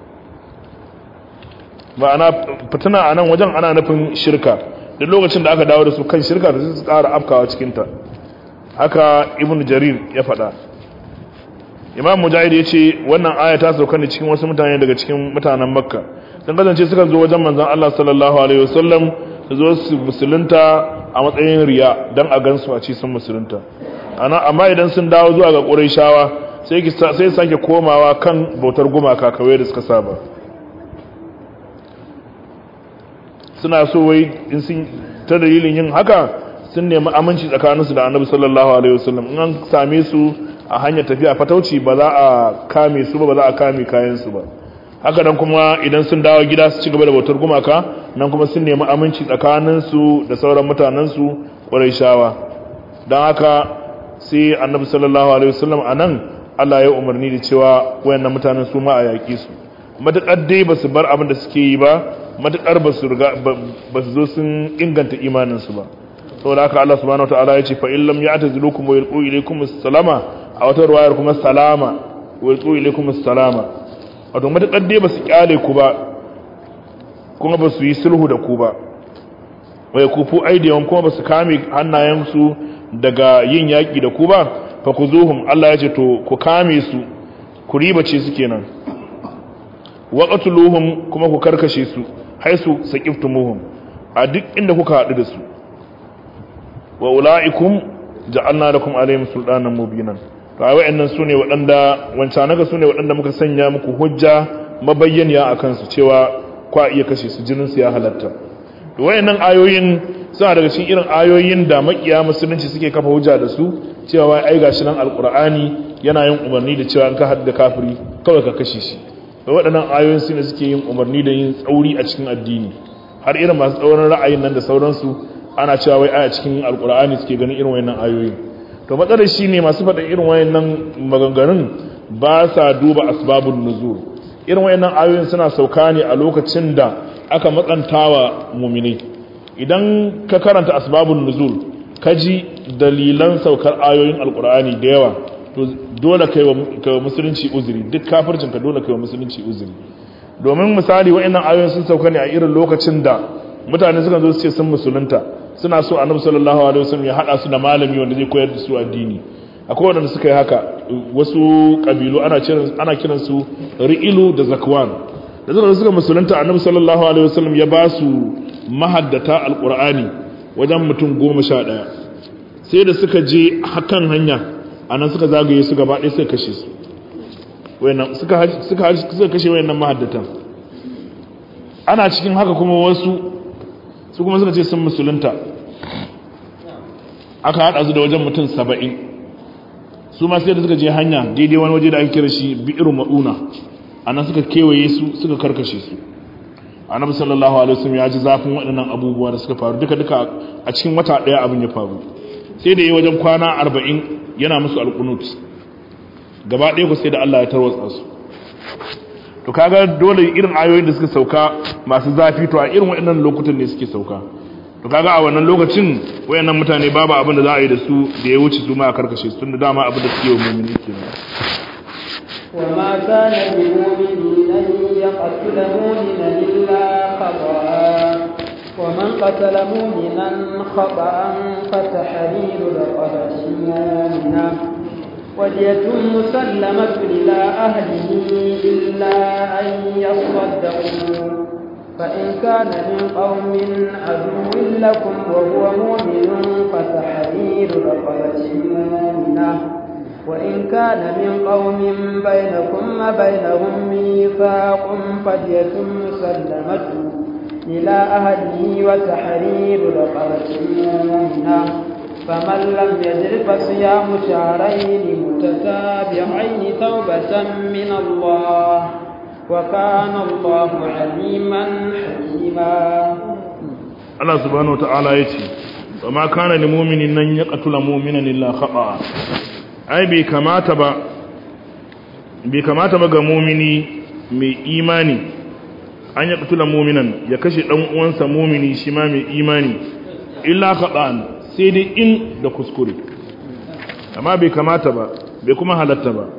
ma'ana fitina a nan wajen ana nufin shirka duk lokacin da aka dawo da su kan shirka da su ƙara afkawa cikin ta haka ibnu jarir ya faɗa imam mujahid ya ce wannan aya ta sauka ne cikin wasu mutane daga cikin mutanen makka sun kasance suka zo wajen manzon Allah sallallahu alaihi wasallam su zo su musulunta a matsayin riya dan a gansu a ci sun musulunta ana amma idan sun dawo zuwa ga quraishawa sai ki sai sake komawa kan bautar gumaka kawai da suka saba suna so wai in sun ta dalilin yin haka sun nemi aminci tsakaninsu da annabi sallallahu alaihi wasallam in an same su a hanyar tafiya fatauci ba za a kame su ba ba za a kame kayansu ba haka nan kuma idan sun dawo gida su ci gaba da bautar gumaka nan kuma sun nemi aminci tsakaninsu da sauran mutanensu ƙurayshawa don haka sai annabi sallallahu alaihi wasallam a nan Allah ya umarni da cewa wayannan mutanen su ma a yaƙi su matuƙar dai ba su bar abin da suke yi ba matuƙar ba su zo sun inganta imaninsu ba saboda haka Allah subhanahu wataala ya ce fa in lam ya'tazilukum wa yulqu ilaykum as-salama a wata ruwayar kuma salama wa yulqu ilaykum as-salama wato matakar dai basu kyale ku ba kuma basu yi sulhu da ku ba wa yakufu aidiyan kuma basu kame hannayensu daga yin yaki da ku ba fa kuzuhum Allah ya ce to ku kame su ku ribace su kenan wa qatluhum kuma ku karkashe su haisu saqiftumuhum a duk inda kuka hadu da su wa ula'ikum ja'alna lakum alayhim sultanan mubinan to ai wayannan sune wadanda wancanaka sune wadanda muka sanya muku hujja mabayyaniya akan su cewa kwa iya kashe su jinin su ya halatta to wayannan ayoyin suna daga cikin irin ayoyin da makiya musulunci suke kafa hujja da su cewa ai gashi nan alqur'ani yana yin umarni da cewa in ka hadda kafiri kawai ka kashe shi to wadannan ayoyin sune suke yin umarni da yin tsauri a cikin addini har irin masu tsaurin ra'ayin nan da sauransu ana cewa wai aya cikin alkur'ani suke ganin irin wayannan ayoyi to matsalar shine masu faɗa irin wayannan maganganun ba sa duba asbabun nuzul irin wayannan ayoyin suna sauka ne a lokacin da aka matsantawa mu'minai idan ka karanta asbabun nuzul ka ji dalilan saukar ayoyin alkur'ani da yawa to dole kai wa musulunci uzuri duk kafircin ka dole kai wa musulunci uzuri domin misali wayannan ayoyin sun sauka ne a irin lokacin da mutane suka zo su ce sun musulunta suna so annabi sallallahu alaihi wasallam ya hada su da malami wanda zai koyar da su addini akwai wanda suka yi haka wasu kabilu ana kiran ana kiran su ri'ilu da zakwan da suka suka musulunta annabi sallallahu alaihi wasallam ya ba su mahaddata alqur'ani wajen mutum goma sha ɗaya sai da suka je hakan hanya anan suka zagaye su gaba ɗaya suka kashe su wayannan suka suka suka kashe wayannan mahaddatan ana cikin haka kuma wasu su kuma suka ce sun musulunta aka haɗa su da wajen mutum saba'in su ma sai da suka je hanya daidai wani waje da ake kira shi bi'ir ma'una a nan suka kewaye su suka karkashe su annabi sallallahu alaihi wasallam ya ji zafin waɗannan abubuwa da suka faru duka duka a cikin wata ɗaya abin ya faru sai da yi wajen kwana arba'in yana musu alƙunut gaba ɗaya ku sai da Allah ya tarwatsa su to kaga dole irin ayoyin da suka sauka masu zafi to a irin waɗannan lokutan ne suke sauka to kaga a wannan lokacin wayannan mutane babu abin da za a yi da su da ya wuce su ma a karkashe su tunda dama abin da suke wa mu'mini kenan وما كان لمؤمن أن يقتل مؤمنا إلا خطأ ومن قتل مؤمنا خطأ فتحرير رقبة مؤمنة ودية مسلمة إلى أهله إلا أن يصدقوا فإن كان من قوم عدو لكم وهو مؤمن فتحرير رقبة مؤمنة وإن كان من قوم بينكم وبينهم ميثاق فدية مسلمة إلى أهله وتحرير رقبة مؤمنة فمن لم يجد فصيام شهرين متتابعين توبة من الله وكان الله عليما حكيما. الله سبحانه وتعالى يتي wa ma kana lil mu'minin nan yaqtula mu'minan illa khata'a ai bai kamata ba bai kamata ba ga mu'mini mai imani an yaqtula mu'minan ya kashe dan uwansa mu'mini shi ma mai imani illa khata'an sai dai in da kuskure amma bai kamata ba bai kuma halatta ba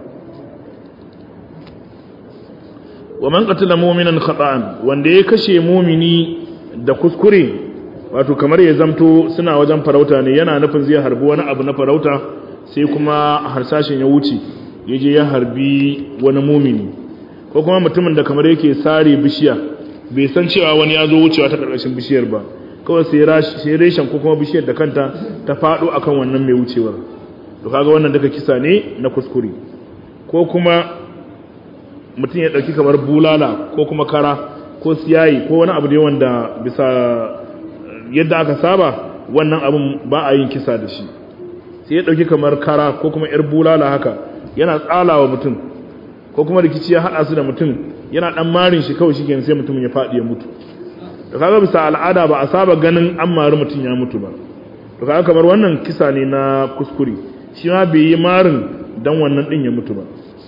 wa man qatala mu'minan khata'an wanda ya kashe mu'mini da kuskure wato kamar ya zamto suna wajen farauta ne yana nufin zai harbi wani abu na farauta sai kuma harsashin ya wuce yaje ya harbi wani mu'mini ko kuma mutumin da kamar yake sare bishiya bai san cewa wani ya zo wucewa ta karkashin bishiyar ba kawai sai reshen ko kuma bishiyar da kanta ta fado akan wannan mai wucewar to kaga wannan duka kisa ne na kuskure ko kuma mutum ya dauki kamar bulala ko kuma kara ko siyayi ko wani abu da wanda bisa yadda aka saba wannan abun ba a yin kisa da shi sai ya dauki kamar kara ko kuma yar bulala haka yana tsalawa mutum ko kuma rikici ya hada su da mutum yana dan marin shi kawai shikenan sai mutum ya fadi ya mutu to kaga bisa al'ada ba a saba ganin an mari mutum ya mutu ba to kaga kamar wannan kisa ne na kuskure shi ma bai yi marin dan wannan din ya mutu ba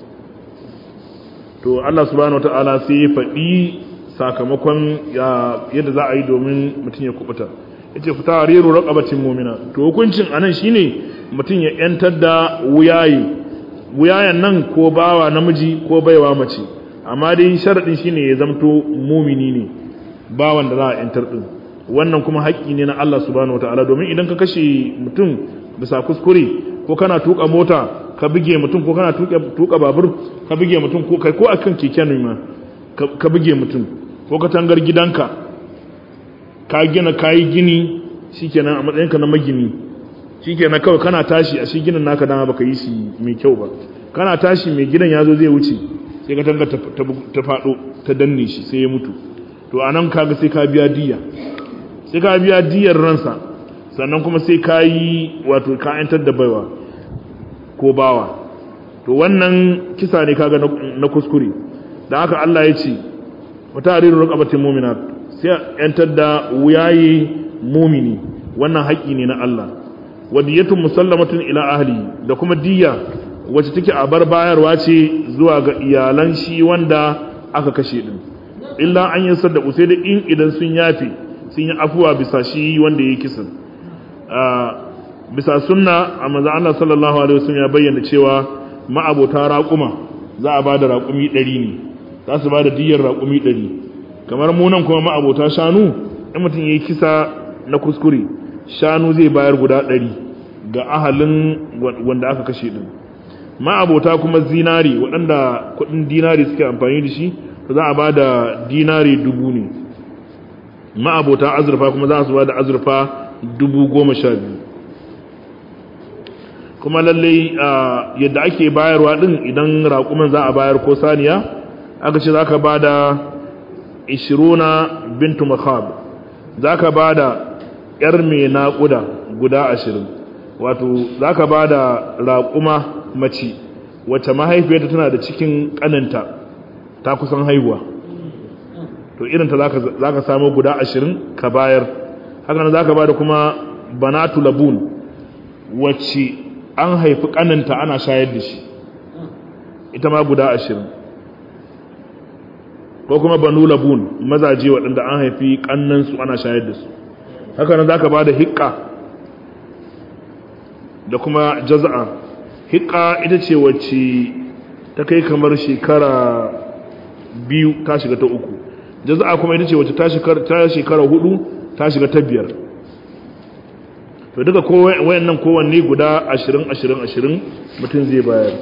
to Allah subhanahu wataala sai ya faɗi sakamakon yadda za a yi domin mutum ya kubuta yace fita riru raqabatin mu'mina to hukuncin anan shine mutum ya yantar da wuyayi wuyayan nan ko bawa namiji ko baiwa mace amma dai sharadin shine ya zamto mu'mini ne bawan da za a yantar din wannan kuma haƙƙi ne na Allah subhanahu wataala domin idan ka kashe mutum bisa kuskure ko kana tuka mota ka bige mutum ko kana tuka tuka babur ka bige mutum ko kai ko akan keke ne ma ka bige mutum ko ka tangar gidanka ka gina kai gini shikenan a matsayinka na magini shikenan kawai kana tashi a shi ginin naka dama baka yi shi mai kyau ba kana tashi mai gidan yazo zai wuce sai ka tangar ta fado ta danne shi sai ya mutu to anan kaga sai ka biya diya sai ka biya diyar ransa sannan kuma sai ka yi wato ka yantar da baiwa ko bawa to wannan kisa ne kaga na kuskure da haka Allah ya ce wata hariru raqabatin mu'minat sai yantar da wuyayi mu'mini wannan haƙi ne na Allah wadiyatun musallamatun ila ahli da kuma diya wacce take a bar bayarwa ce zuwa ga iyalan shi wanda aka kashe din illa an yi saddaku sai da in idan sun yafe sun yi afuwa bisa shi wanda ya kisan bisa sunna a manzo Allah sallallahu alaihi wasallam ya bayyana cewa ma'abota raƙuma za a bada raƙumi ɗari ne za su bada diyar raƙumi ɗari kamar mu nan kuma ma'abota shanu in mutum yayi kisa na kuskure shanu zai bayar guda ɗari ga ahalin wanda aka kashe din ma'abota kuma zinari waɗanda kuɗin dinari suke amfani da shi to za a bada dinari dubu ne ma'abota azurfa kuma za su bada azurfa dubu goma sha biyu kuma lallai yadda ake bayarwa din idan raƙuman za a bayar ko saniya aka ce za ka ba da ishiruna bintu makhab za ka ba da ‘yar mai naƙuda guda ashirin wato za ka ba da raƙuma mace wacce mahaifiyarta tana da cikin ƙaninta ta kusan haihuwa to irinta za ka samu guda ashirin ka bayar haka za ka ba da kuma banatu labun wacce an haifi kaninta ana shayar da shi ita ma guda ashirin ko kuma banu labun mazaje waɗanda an haifi kannansu ana shayar da su haka nan za ka ba da hiƙa da kuma jaza'a hiƙa ita ce wacce ta kai kamar shekara biyu ta shiga ta uku jaza'a kuma ita ce wacce ta shekara hudu ta shiga ta biyar to duka wayannan kowanne guda ashirin ashirin ashirin mutum zai bayar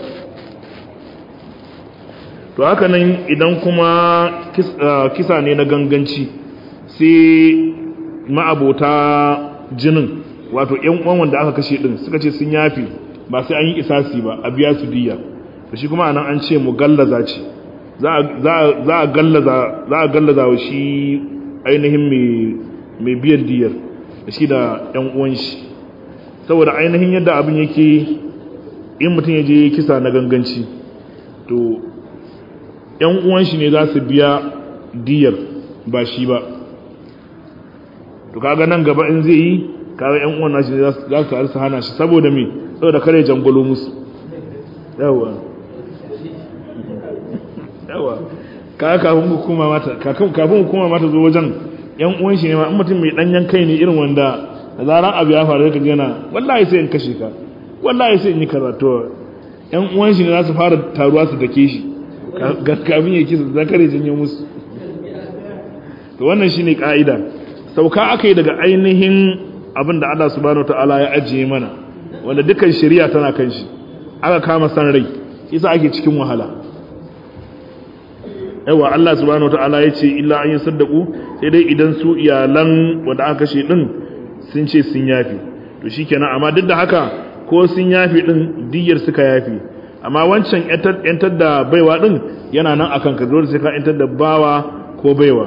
to haka nan idan kuma kisa ne na ganganci sai ma'abota jinin wato ƴan uwan wanda aka kashe din suka ce sun yafi ba sai an yi isasi ba a biya su diya to shi kuma anan an ce mugallaza ce za a za a gallaza za a gallaza wa shi ainihin mai mai biyan diyar da shi da ƴan uwan shi saboda ainihin yadda abin yake in mutum ya je kisa na ganganci to ƴan uwan shi ne za su biya diyar ba shi ba to kaga nan gaba in zai yi kawai ƴan uwan nashi za su za su arsa hana shi saboda me saboda kare jangolo musu yawa yawa ka kafin hukuma mata kafin hukuma mata zo wajen ƴan uwan shi ne ma in mutum mai danyen kai ne irin wanda da zaran abu ya faru da kaje na wallahi sai in kashe ka wallahi sai in yi karatu ƴan uwan shi ne za su fara taruwa su dake shi kafin ya kisa zakare janyo musu to wannan shine kaida sauka akai daga ainihin abin da Allah subhanahu wataala ya ajiye mana wanda dukkan shari'a tana kan shi aka kama san rai yasa ake cikin wahala yawa Allah subhanahu wataala yace illa an yasaddaqu sai dai idan su iyalan wanda aka kashe din sun ce sun yafi to shikenan amma duk da haka ko sun yafi din diyar suka yafi amma wancan yantar da baiwa din yana nan akan ka dole sai ka yantar da bawa ko baiwa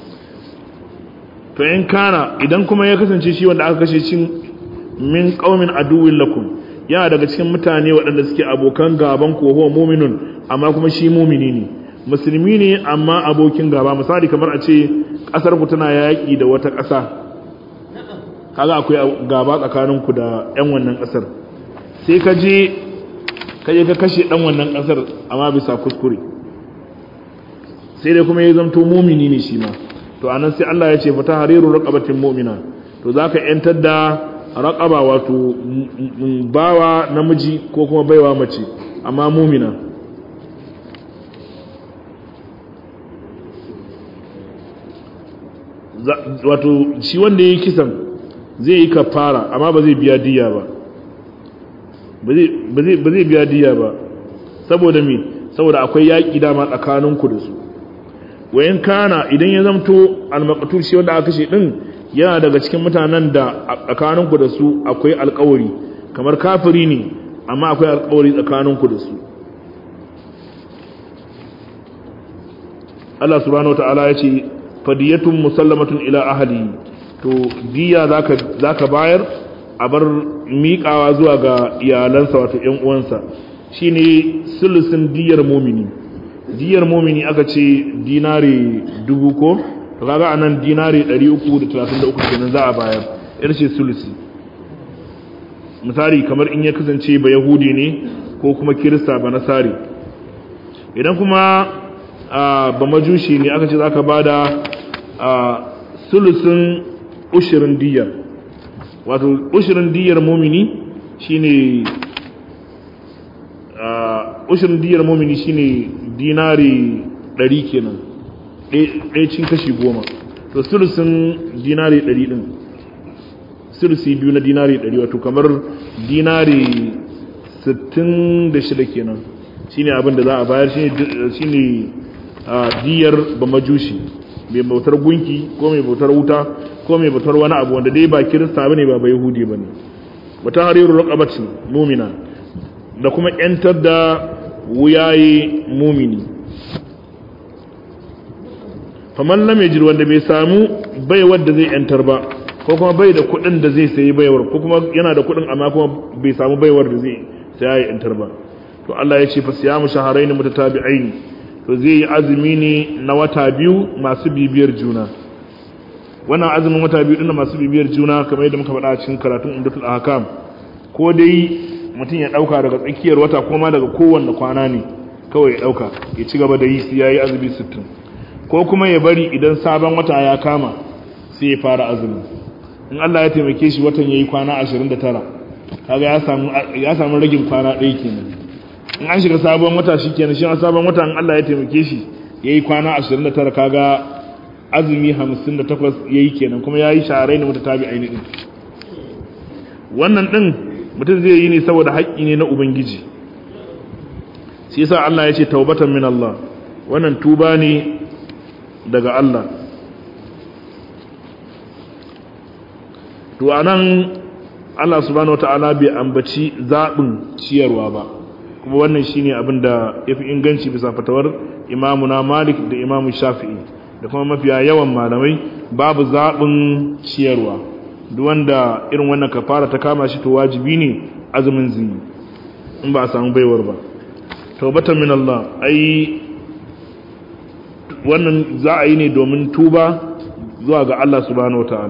to in kana idan kuma ya kasance shi wanda aka kashe cin min qaumin aduwwin lakum yana daga cikin mutane waɗanda suke abokan gaban ko huwa mu'minun amma kuma shi mu'mini ne musulmi ne amma abokin gaba misali kamar a ce kasar ku tana yaki da wata ƙasa kaga akwai gaba tsakanin ku da ƴan wannan ƙasar sai ka je ka je ka kashe dan wannan ƙasar amma bisa kuskure sai dai kuma ya zanto mu'mini ne shi ma to anan sai Allah ya ce fa tahriru raqabatin mu'mina to zaka yantar da raqaba wato bawa namiji ko kuma baiwa mace amma mu'mina wato shi wanda yayi kisan zai yi kafara amma ba zai biya diya ba ba zai ba zai biya diya ba saboda me saboda akwai yaki dama tsakaninku da su wayan kana idan ya zamto al-maqtul shi wanda aka kashe din yana daga cikin mutanen da tsakaninku da su akwai alƙawari kamar kafiri ne amma akwai alƙawari tsakaninku da su Allah subhanahu wataala ya ce fadiyatun musallamatun ila ahli to diya zaka zaka bayar a bar miƙawa zuwa ga iyalansa wato ƴan uwansa shine sulusun diyar mu'mini diyar mumini aka ce dinari dubu ko to kaga anan dinari ɗari uku da talatin da uku kenan za a bayar yar ce sulusi misali kamar in ya kasance ba yahudi ne ko kuma kirista ba nasari idan kuma ba majushi ne aka ce zaka bada sulusun ushirin diyar wato ushirin diyar mumini shine ushirin diyar mumini shine dinari ɗari kenan ɗaya cin kashi goma to sulusun dinari ɗari ɗin sulusi biyu na dinari ɗari wato kamar dinari sittin da shida kenan shine abin da za a bayar shine diyar ba majushi mai bautar gunki ko mai bautar wuta ko mai bautar wani abu wanda dai ba kirista bane ba ba yahudi bane wata hariru raqabatin mu'mina da kuma yantar da wuyaye mumini faman lam yajid wanda bai samu baiwar da zai yantar ba ko kuma bai da kudin da zai sayi baiwar ko kuma yana da kudin amma kuma bai samu baiwar da zai sayi yantar ba to Allah ya ce fa siyamu shahrayn mutatabi'ain to zai yi azumi ne na wata biyu masu bibiyar juna wannan azumin wata biyu din masu bibiyar juna kamar yadda muka faɗa cikin karatun Umdatul Ahkam ko dai mutum ya dauka daga tsakiyar wata kuma daga kowanne kwana ne kawai ya dauka ya ci gaba da yi sai yayi azumi sittin ko kuma ya bari idan sabon wata ya kama sai ya fara azumi in Allah ya taimake shi watan yayi kwana ashirin da tara kaga ya samu ya samu ragin kwana ɗaya kenan in an shiga sabon wata shikenan shi sabon wata in Allah ya taimake shi yayi kwana ashirin da tara kaga azumi hamsin da takwas yayi kenan kuma yayi shahrayn mutatabi'ain din wannan din mutum zai yi ne saboda haƙƙi ne na ubangiji shi yasa Allah ya ce taubatan min Allah wannan tuba ne daga Allah to anan Allah subhanahu wataala bai ambaci zaɓin ciyarwa ba kuma wannan shine abin da yafi inganci bisa fatawar Imam na Malik da Imam Shafi'i da kuma mafiya yawan malamai babu zaɓin ciyarwa duk wanda irin wannan kafara ta kama shi to wajibi ne azumin zini in ba a samu baiwar ba taubatan min Allah ai wannan za a yi ne domin tuba zuwa ga Allah subhanahu wataala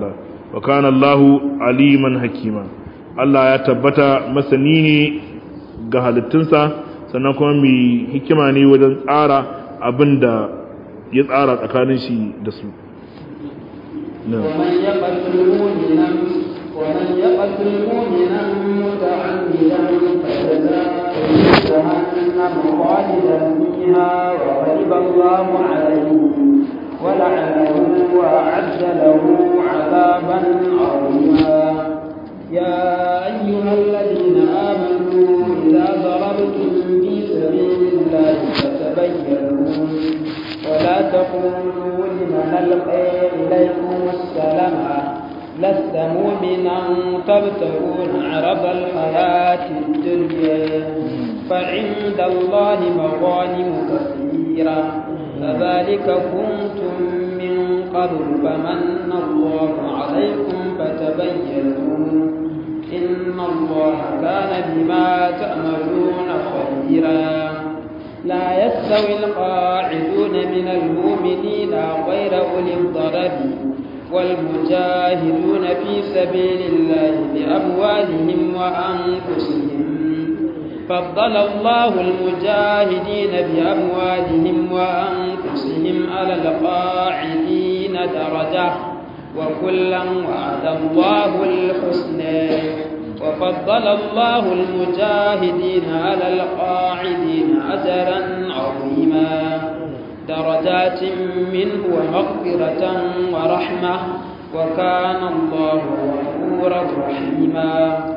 wa kana Allahu aliman hakima Allah ya tabbata masani ne ga halittunsa sannan kuma mai hikima ne wajen tsara abinda ya tsara tsakanin shi da su ومن يقتل مؤمنا ومن يقتل مؤمنا متعمدا فجزاؤه جهنم خالدا فيها وغضب الله عليه ولعنه وأعد له عذابا عظيما يا أيها الذين آمنوا إذا ضربتم في سبيل الله فتبينوا ولا تقولوا لمن ألقي إليكم السلام لست مؤمنا تبتغون عرض الحياة الدنيا فعند الله مغانم كثيرة كذلك كنتم من قبل فمن الله عليكم فتبينوا إن الله كان بما تعملون خبيرا لا يستوي القاعدون من المؤمنين غير أولي الضرر والمجاهدون في سبيل الله بأموالهم وأنفسهم فضل الله المجاهدين بأموالهم وأنفسهم على القاعدين درجة وكلا وعد الله الحسنى وفضل الله المجاهدين على القاعدين أجرا عظيما درجات منه ومغفرة ورحمة وكان الله غفورا رحيما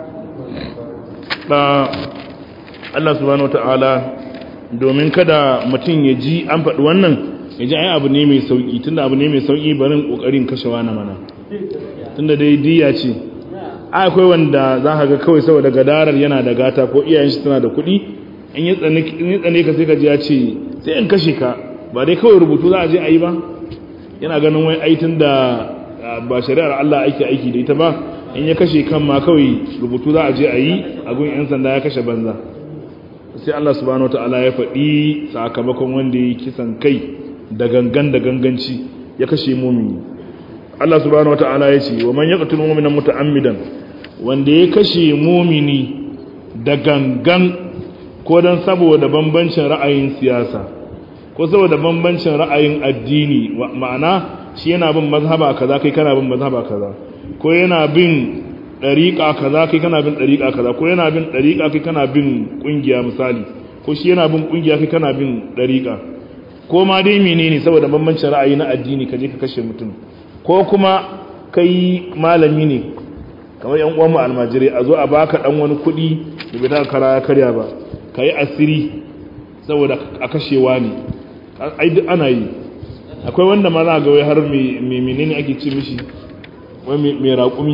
Allah subhanahu wataala domin kada mutum ya ji an faɗi wannan ya ji ai abu ne mai sauki tunda abu ne mai sauki barin kokarin kashewa na mana tunda dai diya ce akwai wanda za ka ga kawai saboda gadarar yana da gata ko iyayen shi suna da kuɗi in ya tsane in ya tsane ka sai ka ji ya ce sai in kashe ka ba dai kawai rubutu za a je a yi ba yana ganin wai ai tunda ba shari'ar Allah ake aiki da ita ba in ya kashe kan ma kawai rubutu za a je a yi a gun yan sanda ya kashe banza sai Allah subhanahu wataala ya faɗi sakamakon wanda ya kisan kai da gangan da ganganci ya kashe mumini Allah subhanahu wataala ya ce wa man yaqtulu mu'minan muta'ammidan wanda ya kashe mumini da gangan ko dan saboda bambancin ra'ayin siyasa ko saboda bambancin ra'ayin addini ma'ana shi yana bin mazhaba kaza kai kana bin mazhaba kaza ko yana bin dariqa kaza kai kana bin dariqa kaza ko yana bin dariqa kai kana bin kungiya misali ko shi yana bin kungiya kai kana bin dariqa ko ma dai menene saboda bambancin ra'ayi na addini kaje ka kashe mutum ko kuma kai malami ne kamar yan uwan mu almajiri a zo a baka dan wani kuɗi da bai da kara ya karya ba kai asiri saboda a kashewa ne ai duk ana yi akwai wanda ma za ga wai har me menene ake ce mishi wai me raƙumi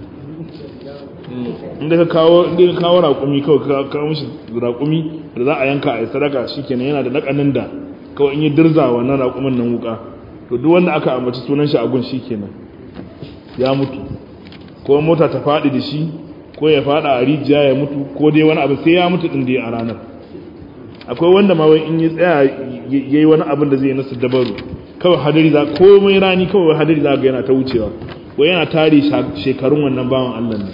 inda ka kawo inda ka kawo raƙumi kawai ka kawo mishi raƙumi da za a yanka a sadaka shikenan yana da nakanin da kawai in yi dirza wannan raƙumin nan wuka to duk wanda aka ambaci sunan shi a gun shikenan ya mutu ko mota ta faɗi da shi ko ya faɗa a rijiya ya mutu ko dai wani abu sai ya mutu din dai a ranar akwai wanda ma wai in ya tsaya yayi wani abin da zai nasu dabaru kawai hadari za komai rani kawai hadari za ga yana ta wucewa ko yana tare shekarun wannan bawan Allah ne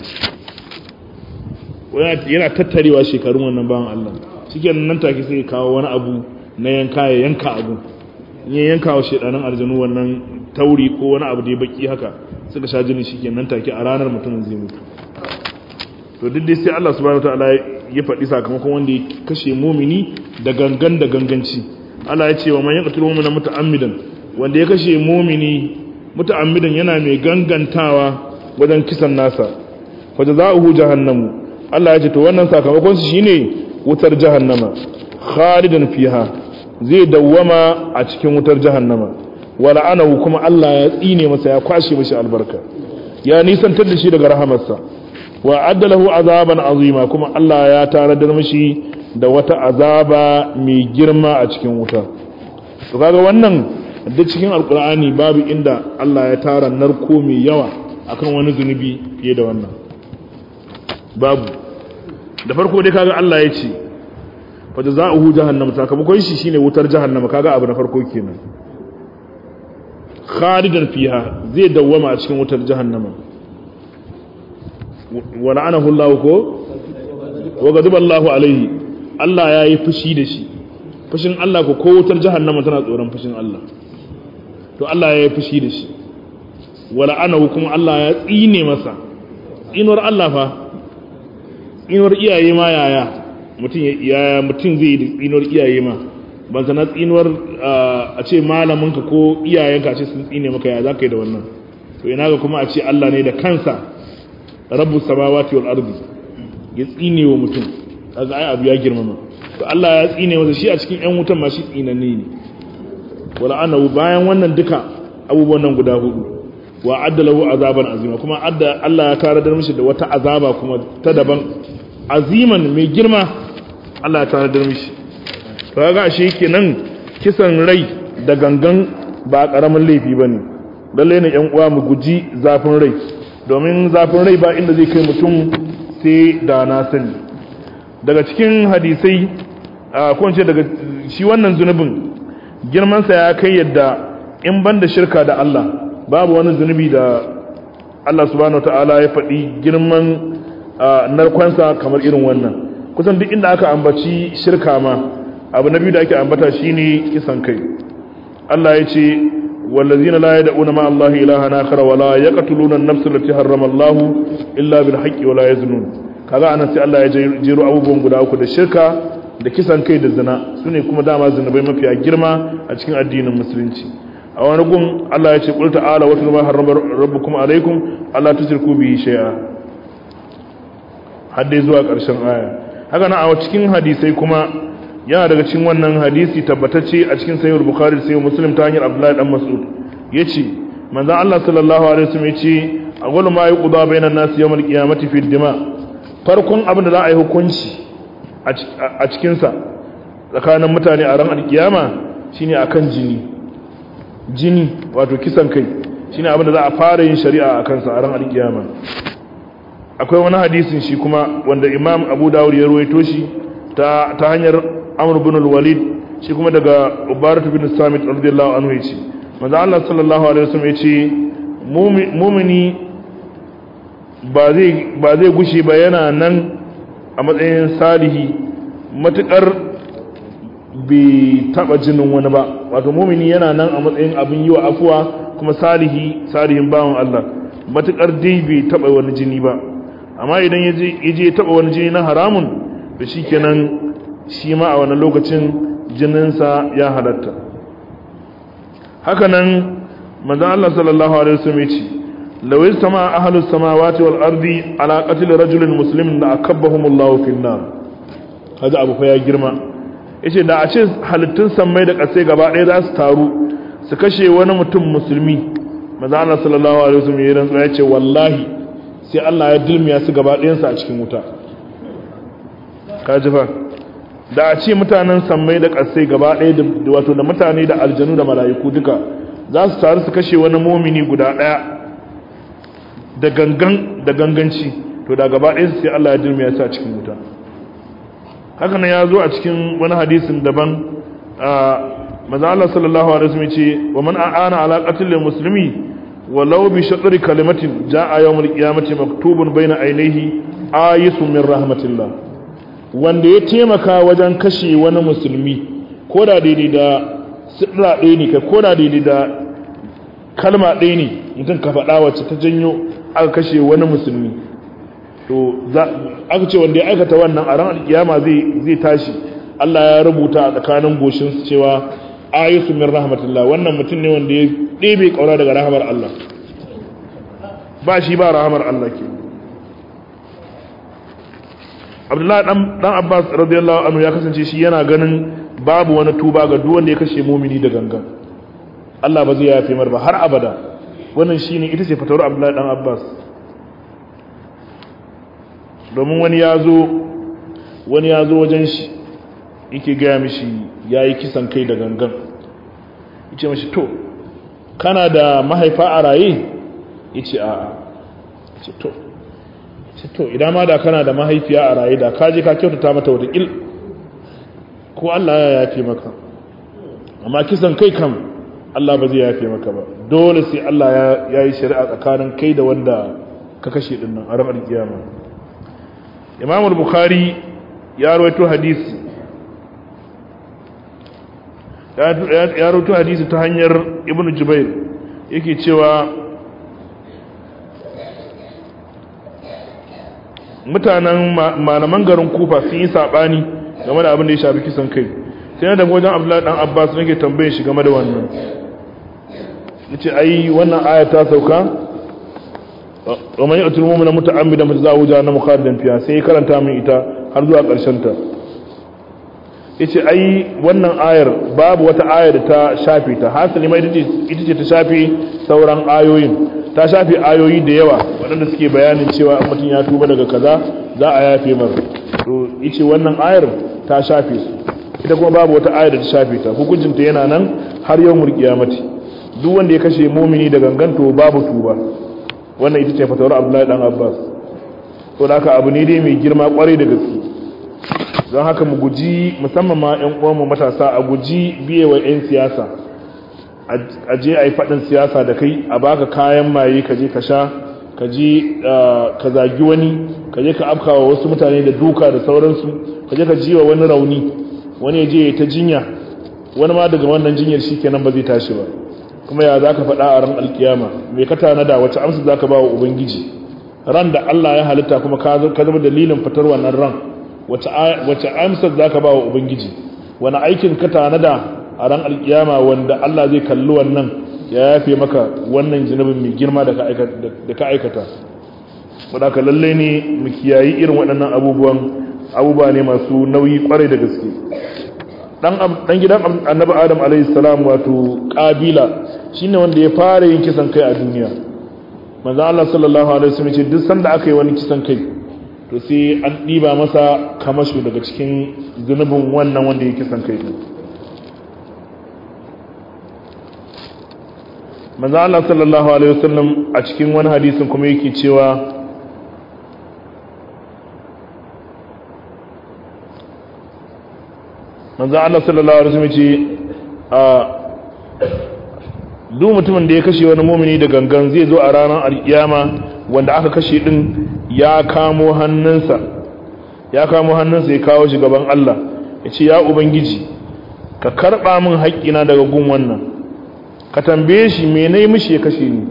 ko yana tattarewa shekarun wannan bawan Allah shikenan nan take sai ya kawo wani abu na yanka ya yanka abu in ya yanka wa shedanin aljanu wannan tauri ko wani abu da ya baki haka suka sha jini shikenan nan take a ranar mutumin zai mutu to duk dai sai Allah subhanahu wataala ya faɗi sakamakon wanda ya kashe mumini da gangan da ganganci Allah ya ce wa man yaqtulu mu'mina muta'ammidan wanda ya kashe mumini muta'ammidan yana mai gangantawa wajen kisan nasa fa jazaohu jahannamu Allah ya ce to wannan sakamakon shi shine wutar jahannama khalidan fiha zai dawwama a cikin wutar jahannama wala anahu kuma Allah ya tsine masa ya kwashe mishi albarka ya nisantar da shi daga rahamarsa wa addalahu azaban azima kuma Allah ya taradar mishi da wata azaba mai girma a cikin wuta to kaga wannan duk cikin alkur'ani babu inda Allah ya tara narko mai yawa akan wani zunubi fiye da wannan babu da farko dai kaga Allah ya ce fa jazaohu jahannam sakamakon shi shine wutar jahannama kaga abu na farko kenan khalidan fiha zai dawwama a cikin wutar jahannama wa la'anahu Allah ko wa ghadiba Allahu alaihi Allah ya yi fushi da shi fushin Allah ko ko wutar jahannama tana tsoron fushin Allah to Allah ya yi fushi da shi wa la'anahu kuma Allah ya tsine masa inuwar Allah fa inuwar iyaye ma yaya mutum yaya mutum zai yi inuwar iyaye ma ban sana tsinuwar a ce malaminka ko iyayenka ce sun tsine maka ya za ka yi da wannan to ina ga kuma a ce Allah ne da kansa rabbus samawati wal ardi ya tsine wa mutum kaga ai abu ya girmama to Allah ya tsine masa shi a cikin ƴan wutan ma shi tsinanne ne wala annahu bayan wannan duka abubuwan nan guda hudu wa addalahu azaban azima kuma adda Allah ya taradar mishi da wata azaba kuma ta daban aziman mai girma Allah ya taradar mishi to kaga shi kenan kisan rai da gangan ba karamin laifi bane lalle ne ƴan uwa mu guji zafin rai domin zafin rai ba inda zai kai mutum sai da na sani daga cikin hadisai ko ce daga shi wannan zunubin girman sa ya kai yadda in banda shirka da Allah babu wani zunubi da Allah subhanahu wataala ya faɗi girman narkonsa kamar irin wannan kusan duk inda aka ambaci shirka ma abu na biyu da ake ambata shine kisan kai Allah ya ce wallazina la yad'una ma Allah ilahan akhar wa la yaqtuluna an-nafs allati harrama Allah illa bil haqqi wa la yaznun kaga anan sai Allah ya jero abubuwan guda uku da shirka da kisan kai da zina sune kuma dama zinubai mafiya girma a cikin addinin musulunci a wani gun Allah ya ce qul ta'ala wa tulu ma harrama rabbukum alaykum alla tushriku bihi shay'a hadde zuwa ƙarshen aya haka nan a cikin hadisai kuma yana daga cikin wannan hadisi tabbatacce a cikin sahih bukhari sai muslim ta hanyar abdullahi dan mas'ud yace manzon Allah sallallahu alaihi wasallam yace awwalu ma yuqda bainan nas yawm al-qiyamati fi ad-dima farkon abin da za a yi hukunci a cikin sa tsakanin mutane a ran al-qiyama shine akan jini jini wato kisan kai shine abin da za a fara yin shari'a akan sa a ran al-qiyama akwai wani hadisin shi kuma wanda imam abu dawud ya ruwaito shi ta ta hanyar amr ibn al-walid shi kuma daga ubarat ibn samit radiyallahu anhu yace manzo Allah sallallahu alaihi wasallam yace mu'mini ba zai ba zai gushe ba yana nan a matsayin salihi matukar bai taba jinin wani ba wato mu'mini yana nan a matsayin abin yi wa afuwa kuma salihi salihin bawan Allah matukar dai bai taba wani jini ba amma idan yaje yaje ya taba wani jini na haramun da shikenan shi ma a wani lokacin jininsa ya halatta hakanan manzon Allah sallallahu alaihi wasallam yace law istama ahlus samawati wal ardi ala qatl rajulin muslimin la akabbahumullahu fin nar hada abu fa ya girma yace da a ce halittun sammai da kasai gaba ɗaya za su taru su kashe wani mutum musulmi manzon Allah sallallahu alaihi wasallam ya rantsa yace wallahi sai Allah ya dilmiya su gaba ɗayan su a cikin wuta kaji fa da a ce mutanen sammai da ƙasai gaba ɗaya da wato da mutane da aljanu da mala'iku duka za su taru su kashe wani mumini guda ɗaya da gangan da ganganci to da gaba ɗaya sai Allah ya dirmiya su a cikin wuta haka nan ya zo a cikin wani hadisin daban a manzo Allah sallallahu alaihi wasallam ce wa man aana ala qatl muslimi walau bi shatri kalimatin jaa yawmul qiyamati maktubun bayna ainihi ayisun min rahmatillah wanda ya taimaka wajen kashe wani musulmi ko da daidai da sidra ɗaya ne kai ko da daidai da kalma ɗaya ne mutum ka faɗa wacce ta janyo aka kashe wani musulmi to aka ce wanda ya aikata wannan a ran alkiyama zai zai tashi Allah ya rubuta a tsakanin goshin cewa ayatu min rahmatillah wannan mutum ne wanda ya ɗebe kaura daga rahmar Allah ba shi ba rahmar Allah ke Abdullahi dan dan Abbas radiyallahu anhu ya kasance shi yana ganin babu wani tuba ga duk wanda ya kashe mumini da gangan Allah ba zai yafe mar ba har abada wannan shine ita ce fatawar Abdullahi dan Abbas domin wani yazo wani yazo wajen shi yake ga mishi yayi kisan kai da gangan yace mishi to kana da mahaifa a raye yace a'a yace to to idan ma da kana da mahaifiya a raye da kaje ka kyautata mata wata kil ko Allah ya yafe maka amma kisan kai kam Allah ba zai yafe maka ba dole sai Allah ya yi shari'a tsakanin kai da wanda ka kashe din nan a ranar kiyama. Imam al-Bukhari ya rawaito hadisi ya rawaito hadisi ta hanyar Ibn Jubair yake cewa mutanen malaman garin Kufa sun yi sabani game da abin da ya shafi kisan kai. Sai na daga wajen Abdullahi dan Abbas nake tambaye shi game da wannan. Nace ai wannan aya ta sauka wa man ya'tul mu'mina muta'ammidan fajza'u jahannama khalidan fiha, sai karanta min ita har zuwa ƙarshen ta. Yace ai wannan ayar babu wata aya da ta shafe ta, hasali mai ita ce ta shafe sauran ayoyin. Ta shafe ayoyi da yawa waɗanda suke bayanin cewa in mutum ya tuba daga kaza za a yafe mar. To yace wannan ayar ta shafe su, ita kuma babu wata aya da ta shafe ta, hukuncinta yana nan har yawmul qiyamati. Duk wanda ya kashe mumini da ganganto babu tuba. Wannan ita ce fatawar Abdullahi dan Abbas. To da haka abu ne dai mai girma kwarai da gaske. Don haka mu guji, musamman ma ƴan uwanmu matasa, a guji biyewa ƴan siyasa. A je a yi faɗin siyasa da kai, a baka kayan maye ka je ka sha, ka je ka zagi wani, ka je ka afkawa wasu mutane da duka da sauransu, ka je ka jiwa wani rauni, wani ya je ta jinya, wani ma daga wannan jinyar shi kenan ba zai tashi ba. Kuma ya za ka faɗa a ran alkiyama, mai ka tanada wace amsa za ka ba wa Ubangiji, ran da Allah ya halitta kuma ka zama dalilin fitar wannan ran, wace amsa za ka ba wa Ubangiji, wani aikin ka tanada a ran alkiyama wanda Allah zai kalli wannan ya yafe maka wannan zunubin mai girma da ka aikata. Wadda ka lallai ne mu kiyayi irin waɗannan abubuwan, abubuwa ne masu nauyi kwarai da gaske. Dan gidan annabi Adam alaihi salam wato Kabila shine wanda ya fara yin kisan kai a duniya. Manzo Allah sallallahu alaihi wasallam ce duk sanda aka yi wani kisan kai to sai an diba masa kamasho daga cikin zunubin wannan wanda ya kisan kai din. Manzo Allah sallallahu alaihi wasallam a cikin wani hadisin kuma yake cewa manzo Allah sallallahu alaihi wasallam ce a duk mutumin da ya kashe wani mumini da gangan zai zo a ranar alkiyama wanda aka kashe din ya kamo hannunsa ya kamo hannunsa ya kawo shi gaban Allah ya ce ya ubangiji ka karba min haƙƙina daga gun wannan, ka tambaye shi me nayi mishi ya kashe ni.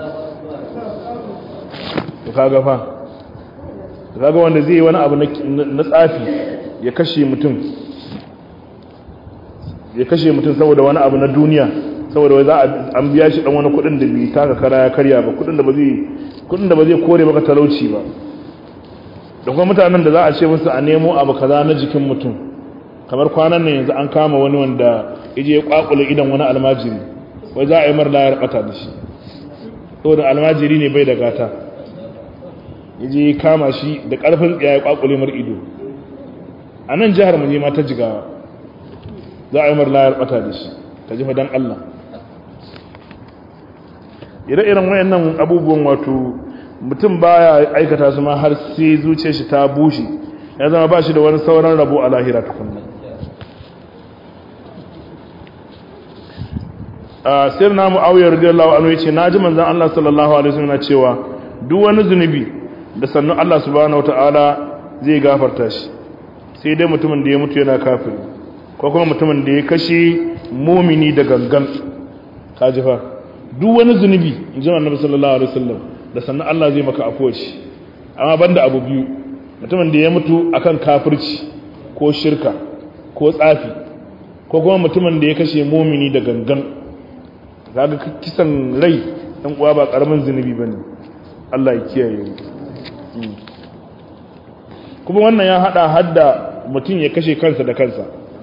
to kaga fa kaga wanda zai yi wani abu na tsafi ya kashe mutum ya kashe mutum saboda wani abu na duniya, saboda wai za a an biya shi dan wani kudin da bai taka kara ya karya ba, kudin da ba zai kudin da ba zai kore maka talauci ba. da kuma mutanen da za a ce musu a nemo abu kaza na jikin mutum, kamar kwanan nan yanzu an kama wani wanda yaje ya kwakule idan wani almajiri, wai za a yi mar layar bata da shi saboda almajiri ne bai da gata, yaje ya kama shi da karfin tsiya ya kwakule mar ido. a nan jihar mu ne ma ta Jigawa za a yi mar layar bata da shi, ka ji fadan Allah. ire-iren wayannan abubuwan wato mutum baya aikata su ma har sai zuciyar shi ta bushe, ya zama ba shi da wani sauran rabo a lahira tukunna. a sirna Muawiya radiyallahu anhu yace naji manzon Allah sallallahu alaihi wasallam cewa duk wani zunubi da sannan Allah subhanahu wataala zai gafarta shi, sai dai mutumin da ya mutu yana kafiri ko kuma mutumin da ya kashe mumini da gangan. kaji fa duk wani zunubi inji Annabi sallallahu alaihi wasallam da sannan Allah zai maka afuwa shi, amma banda abu biyu: mutumin da ya mutu akan kafirci ko shirka ko tsafi, ko kuma mutumin da ya kashe mumini da gangan. kaga kisan rai dan uwa ba karamin zunubi bane, Allah ya kiyaye mu. kuma wannan ya hada hadda mutum ya kashe kansa da kansa.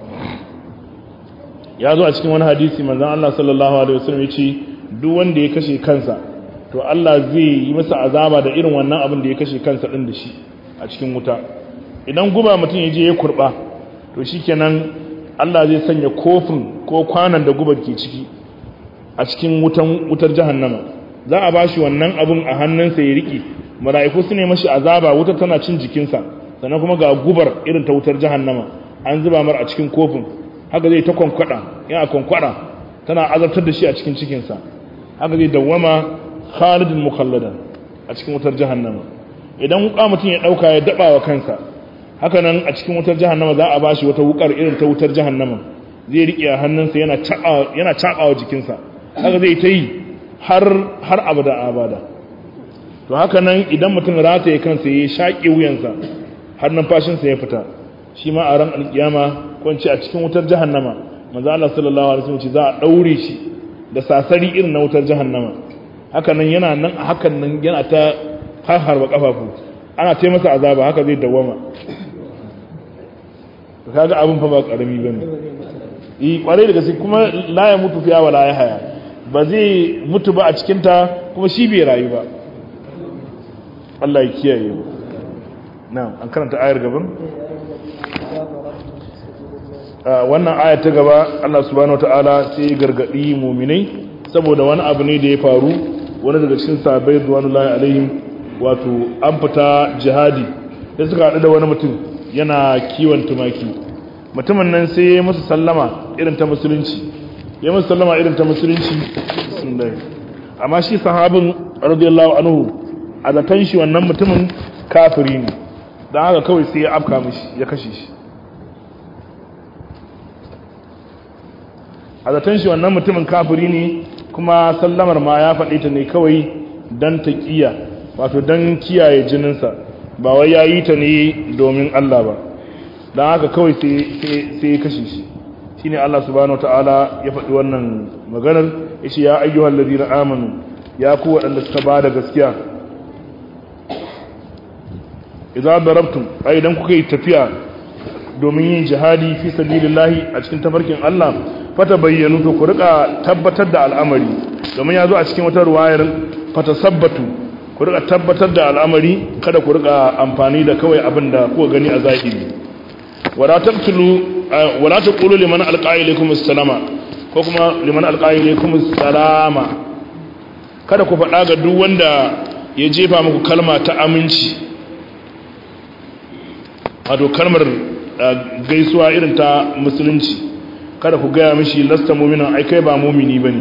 ya zo a cikin wani hadisi manzon Allah sallallahu alaihi wasallam ya ce duk wanda ya kashe kansa to Allah zai yi masa azaba da irin wannan abin da ya kashe kansa din da shi a cikin wuta. idan guba mutum ya je ya kurba to shikenan Allah zai sanya kofin ko kwanan da gubar ke ciki a cikin wutan wutar jahannama. za a bashi wannan abin a hannunsa ya rike, mala'iku su ne mashi azaba, wutar tana cin jikinsa, sannan kuma ga gubar irin ta wutar jahannama an zuba mar a cikin kofin. haka zai ta kwankwada, yana kwankwada tana azabtar da shi a cikin cikinsa. haka zai dawwama khalidun mukhalladan, a cikin wutar jahannama idan wuka mutum ya dauka ya daba wa kansa haka nan a cikin wutar jahannama za a bashi wata wukar irin ta wutar jahannama zai rike a hannunsa yana caba yana cabawa jikinsa haka zai ta yi har har abada abada to haka nan idan mutum rataye kansa ya shaƙe wuyansa har numfashinsa ya fita shi ma a ran alkiyama ko in ce a cikin wutar jahannama manzo Allah sallallahu alaihi wasallam ce za a daure shi da sasari irin na wutar jahannama haka nan yana nan hakan nan yana ta harharba kafafu ana ce masa azaba haka zai dawama to kaga abin fa ba karami bane eh kwarai da gaske kuma la ya mutu fiya wala ya haya ba zai mutu ba a cikin ta kuma shi bai rayu ba Allah ya kiyaye mu na'am an karanta ayar gaban wannan ayar ta gaba Allah subhanahu wataala sai gargadi mu'minai saboda wani abu ne da ya faru wani daga cikin sahabbai radiyallahu alaihim wato an fita jihadi da suka haɗu da wani mutum yana kiwon tumaki mutumin nan sai ya musu sallama irin ta musulunci ya musu sallama irin ta musulunci amma shi sahabin radiyallahu anhu a zaton shi wannan mutumin kafiri ne don haka kawai sai ya afka mishi ya kashe shi a zaton shi wannan mutumin kafiri ne kuma sallamar ma ya faɗi ta ne kawai don ta ƙiya wato don kiyaye jininsa ba wai ya yi ta ne domin Allah ba don haka kawai sai ya kashe shi shi ne Allah subhanahu ta'ala ya faɗi wannan maganar ya ce ya ayyuhal ladina amanu ya ku waɗanda suka ba da gaskiya idza darabtum ai idan kuka yi tafiya domin yin jihadi fi sabilillahi a cikin tafarkin Allah fata bayyanu to ku rika tabbatar da al'amari domin ya zo a cikin wata ruwayar fata sabbatu ku rika tabbatar da al'amari kada ku rika amfani da kawai abin da kuka gani a zahiri wala taqtulu wala taqulu liman alqa ilaykum assalama ko kuma liman alqa ilaykum assalama kada ku faɗa ga duk wanda ya jefa muku kalma ta aminci wato kalmar gaisuwa irin ta musulunci kada ku gaya mishi lasta mu'minan ai kai ba mu'mini bane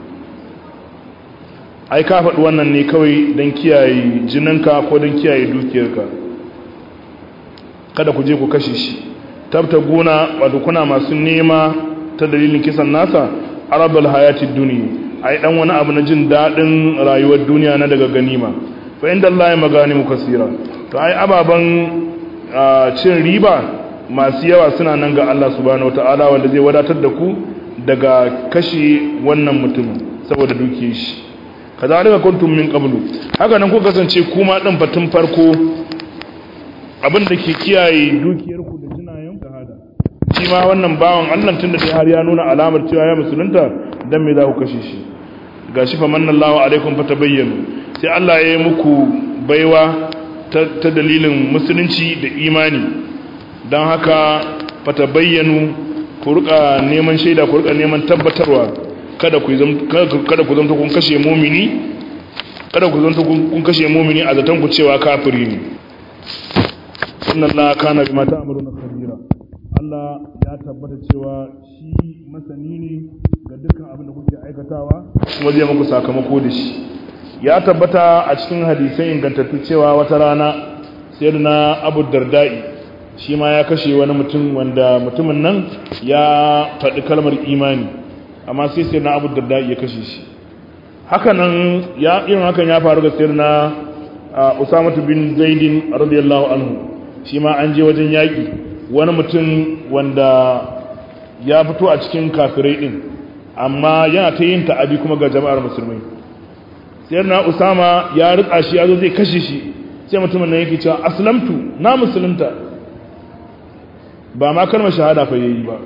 ai ka faɗi wannan ne kawai don kiyaye jininka ko don kiyaye dukiyarka kada ku je ku kashe shi tabtaguna wato kuna masu nema ta dalilin kisan nasa arabal hayatid dunya ai dan wani abu na jin dadin rayuwar duniya na daga ganima fa inda Allah ya magani mu kasira to ai ababan cin riba masu yawa suna nan ga Allah subhanahu wataala wanda zai wadatar da ku daga kashe wannan mutumin saboda dukiyar shi kazalika kuntum min qablu haka nan ku kasance kuma din fatun farko abin da ke kiyaye dukiyar ku da jinayen shahada shi ma wannan bawan Allah tunda dai har ya nuna alamar cewa ya musulunta dan me za ku kashe shi gashi fa manallahu alaikum fatabayyanu sai Allah ya yi muku baiwa ta dalilin musulunci da imani don haka fata bayyanu ku rika neman shaida ku rika neman tabbatarwa kada ku kada ku zanta kun kashe mumini kada ku zanta kun kashe mumini a zaton ku cewa kafiri ne inna allaha kana bima ta'maluna khabira Allah ya tabbata cewa shi masani ne ga dukkan abin da kuke aikatawa kuma zai muku sakamako da shi ya tabbata a cikin hadisai ingantattu cewa wata rana sayyidina Abu Darda'i shi ma ya kashe wani mutum wanda mutumin nan ya faɗi kalmar imani amma sai sayyidina Abu Darda'i ya kashe shi haka nan ya irin hakan ya faru ga sayyidina Usama bin Zaid radiyallahu anhu shi ma an je wajen yaki wani mutum wanda ya fito a cikin kafirai din amma yana ta yin ta'adi kuma ga jama'ar musulmai sai na Usama ya rika shi yazo zai kashe shi sai mutumin nan yake cewa aslamtu na musulunta ba ma kalmar shahada fa yayi ba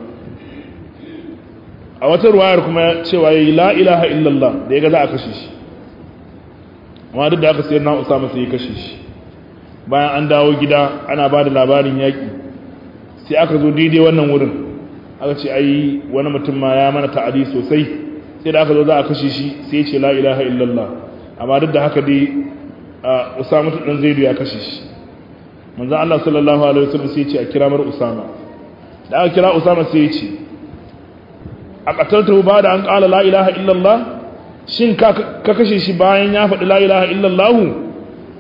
a wata ruwayar kuma cewa yayi la ilaha illallah da yaga za a kashe shi amma duk da haka sai na Usama sai ya kashe shi bayan an dawo gida ana ba da labarin yaki sai aka zo daidai wannan wurin aka ce ai wani mutum ma ya mana ta'adi sosai sai da aka zo za a kashe shi sai ya ce la ilaha illallah amma duk da haka dai Usama dan Zaidu ya kashe shi manzon Allah sallallahu alaihi wasallam sai ya ce a kira mar Usama da aka kira Usama sai ya ce a qataltu ba da an qala la ilaha illallah shin ka ka kashe shi bayan ya faɗi la ilaha illallah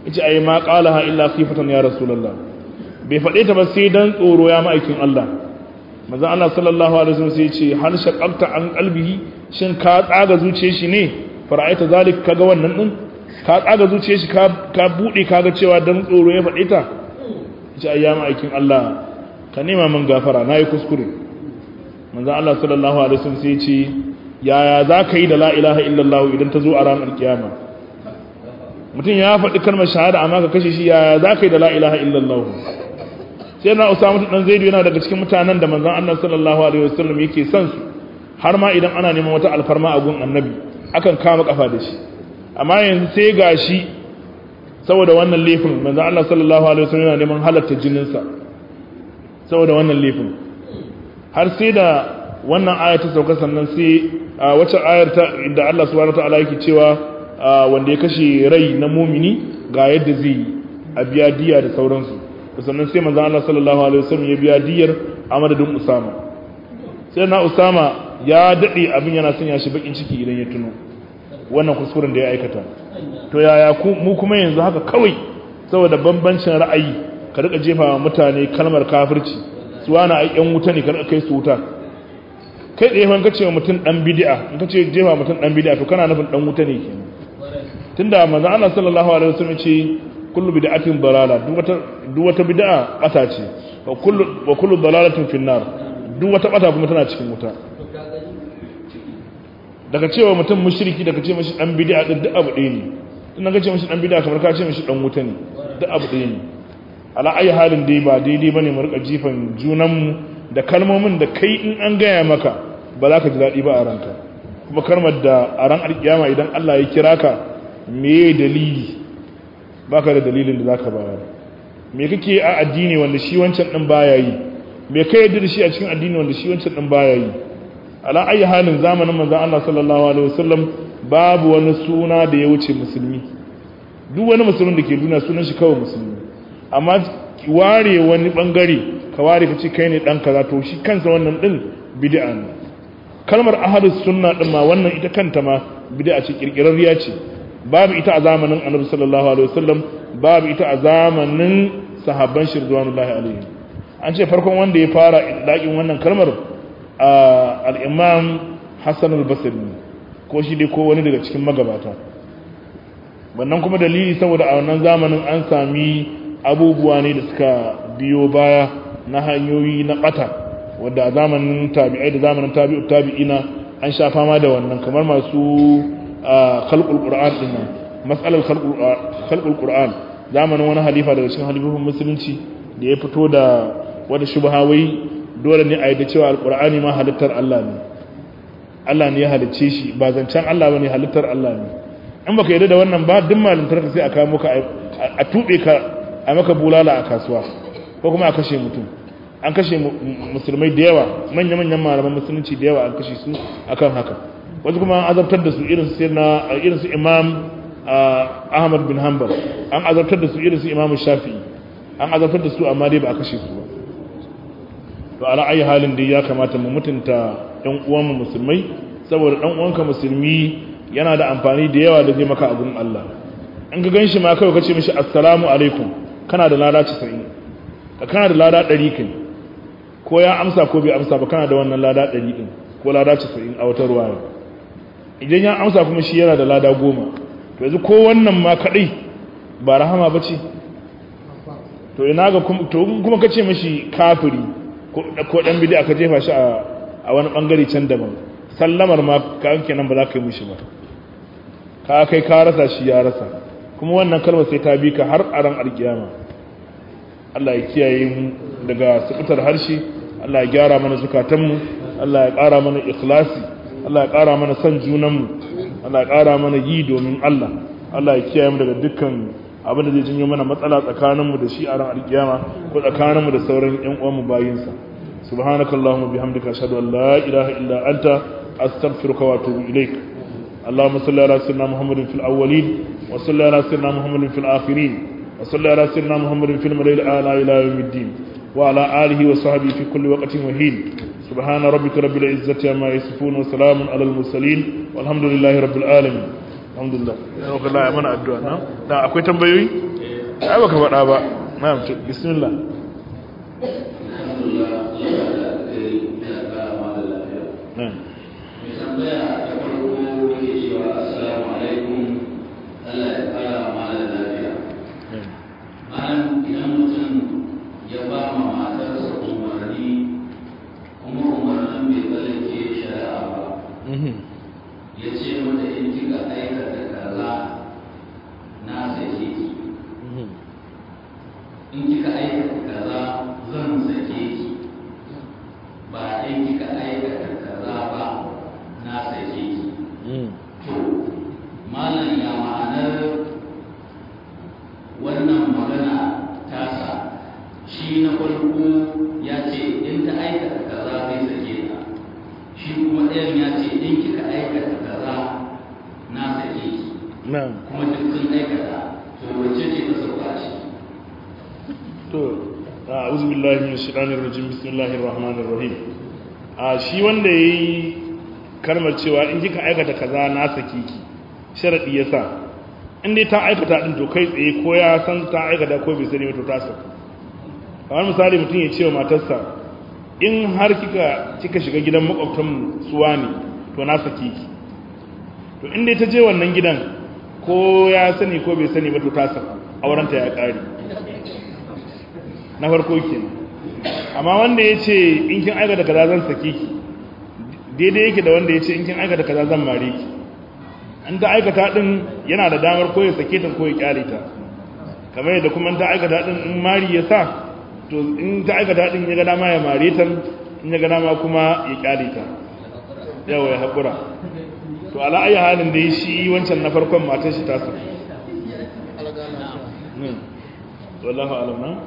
yace ai ma qalaha illa khifatan ya rasulullah bai faɗe ta ba sai dan tsoro ya ma'aikin Allah manzon Allah sallallahu alaihi wasallam sai yace hal shaqaqta an qalbihi shin ka tsaga zuciyar shi ne fara'aita zalik kaga wannan din ka tsaga zuciyar shi ka ka bude kaga cewa dan tsoro ya faɗe ta yace ai ya ma'aikin Allah ka nema min gafara nayi kuskure manzon Allah sallallahu alaihi wasallam sai yace yaya za ka yi da la ilaha illallah idan ta zo a ranar kiyama mutum ya faɗi kalmar shahada amma ka kashe shi yaya za ka yi da la ilaha illallah sai na Usama dan Zaidu yana daga cikin mutanen da manzon Allah sallallahu alaihi wasallam yake son su har ma idan ana neman wata alfarma a gun annabi akan kama kafa da shi amma yanzu sai gashi saboda wannan laifin manzon Allah sallallahu alaihi wasallam yana neman halatta jininsa saboda wannan laifin har sai da wannan aya ta sauka sannan sai wacce ayar ta inda Allah subhanahu wataala yake cewa wanda ya kashe rai na mumini ga yadda zai a biya diya da sauransu sannan sai manzon Allah sallallahu alaihi wasallam ya biya diyar a madadin Usama sai na Usama ya dade abin yana sanya shi bakin ciki idan ya tuno wannan kuskuren da ya aikata to yaya ku mu kuma yanzu haka kawai saboda bambancin ra'ayi ka rika jefa mutane kalmar kafirci su wani ai yan wuta ne ka rika kai su wuta kai da yawan kace mutum dan bid'a in kace jefa mutum dan bid'a to kana nufin dan wuta ne kenan tunda manzo Allah sallallahu alaihi wasallam ce kullu bid'atin dalala duk wata duk wata bid'a bata ce wa kullu wa kullu dalalatin fi nar duk wata bata kuma tana cikin wuta daga cewa mutum mushriki daga ce mishi dan bid'a din duk abu ɗaya ne in ka ce mishi dan bid'a kamar ka ce mishi dan wuta ne duk abu ɗaya ne ala ayi halin dai ba daidai bane mu rika jifan junanmu da kalmomin da kai in an gaya maka ba za ka ji daɗi ba a ranka kuma kalmar da a ran alƙiyama idan Allah ya kira ka me dalili ba ka da dalilin da za ka bayar me kake a addini wanda shi wancan ɗin baya yi me ka yadda da shi a cikin addini wanda shi wancan ɗin baya yi ala ayi halin zamanin manzon Allah sallallahu alaihi wasallam babu wani suna da ya wuce musulmi duk wani musulmin da ke duniya sunan shi kawai musulmi amma ware wani bangare ka ware ka ce kai ne dan kaza to shi kansa wannan din bid'a ne kalmar ahlus sunna din ma wannan ita kanta ma bid'a ce kirkirarriya ce babu ita a zamanin annabi sallallahu alaihi wasallam babu ita a zamanin sahabban shi radiyallahu alaihi an ce farkon wanda ya fara idlaƙin wannan kalmar al-imam Hassan al-Basri ko shi dai ko wani daga cikin magabata wannan kuma dalili saboda a wannan zamanin an sami abubuwa ne da suka biyo baya na hanyoyi na ɓata wadda a zamanin tabi'ai da zamanin tabi'ut tabi'ina an sha fama da wannan kamar masu khalqul qur'an din nan mas'alar khalqul qur'an zamanin wani halifa daga cikin halifofin musulunci da ya fito da wata shubha wai dole ne a yi da cewa alqur'ani ma halittar Allah ne Allah ne ya halicce shi ba zancen Allah bane halittar Allah ne in baka yarda da wannan ba duk malintar ka sai a kawo maka a tube ka a maka bulala a kasuwa ko kuma a kashe mutum an kashe musulmai da yawa manya-manyan malaman musulunci da yawa an kashe su akan haka wasu kuma an azabtar da su irin su na irin su Imam Ahmad bin Hanbal an azabtar da su irin su Imam Shafi'i an azabtar da su amma dai ba a kashe su ba to ala ayi halin dai ya kamata mu mutunta ɗan uwanmu musulmai saboda ɗan uwanka musulmi yana da amfani da yawa da zai maka abun Allah in ka ganshi ma kai ka ce mishi assalamu alaikum kana da lada casa'in ka kana da lada ɗari kai ko ya amsa ko bai amsa ba kana da wannan lada ɗari ɗin ko lada casa'in a wata ruwa idan ya amsa kuma shi yana da lada goma to yanzu ko wannan ma kaɗai ba rahama ba ce to ina ga kuma ka ce mishi kafiri ko ɗan bidi aka jefa shi a wani ɓangare can daban sallamar ma ka yanke nan ba za ka yi mishi ba ka kai ka rasa shi ya rasa kuma wannan kalmar sai ta bi ka har a ran alkiyama Allah ya kiyaye mu daga sukutar harshe Allah ya gyara mana zukatanmu Allah ya ƙara mana ikhlasi Allah ya ƙara mana son junanmu Allah ya ƙara mana yi domin Allah Allah ya kiyaye mu daga dukkan abin da zai janyo mana matsala tsakaninmu da shi a ran alkiyama ko tsakaninmu da sauran ƴan uwanmu bayinsa subhanakallahumma bihamdika ashhadu an la ilaha illa anta astaghfiruka wa atubu ilaik اللهم صل على سيدنا محمد في الأولين وصل على سيدنا محمد في الآخرين وصل على سيدنا محمد في الملائكة الأعلى إلى يوم الدين وعلى آله وصحبه في كل وقت وحين سبحان ربك رب العزة عما يصفون وسلام على المرسلين والحمد لله رب العالمين alhamdulillah ya Allah ya mana addu'a na da akwai tambayoyi ai baka faɗa ba na'am bismillah ya ce mata in kika aikata kaza na sake ki in kika aikata kaza zan sake ki ba in kika aikata kaza ba na sake ki to malam ya ma'anar wannan magana tasa shi na farko ya ce in ta aikata kaza zai sake ta shi kuma ɗayan ya ce in kika aikata kaza na sake ki kuma duk sun aikata to wacce ce ta sauka shi to a'udhu billahi minash shaitanir rajim bismillahir rahmanir rahim a shi wanda yayi kalmar cewa in kika aikata kaza na sake ki sharadi yasa in dai ta aikata din to kai tsaye ko ya san ta aikata ko bai sani ba to ta saka kamar misali mutum ya ce wa matarsa in har kika kika shiga gidan makwabtan suwa ne to na saki ki to inda ta je wannan gidan ko ya sani ko bai sani ba to ta saka aurenta ya kare na farko kenan amma wanda ya ce in kin aikata kaza zan saki ki daidai yake da wanda ya ce in kin aikata kaza zan mare ki an ta aikata din yana da damar ko ya sake ta ko ya kyale ta kamar yadda kuma ta aikata din in mari ya sa to in ta aikata din ya ga dama ya mare ta in ya ga dama kuma ya kyale ta yawa ya haƙura to ala ayi halin da shi wancan na farkon matar shi ta sa wallahu alam na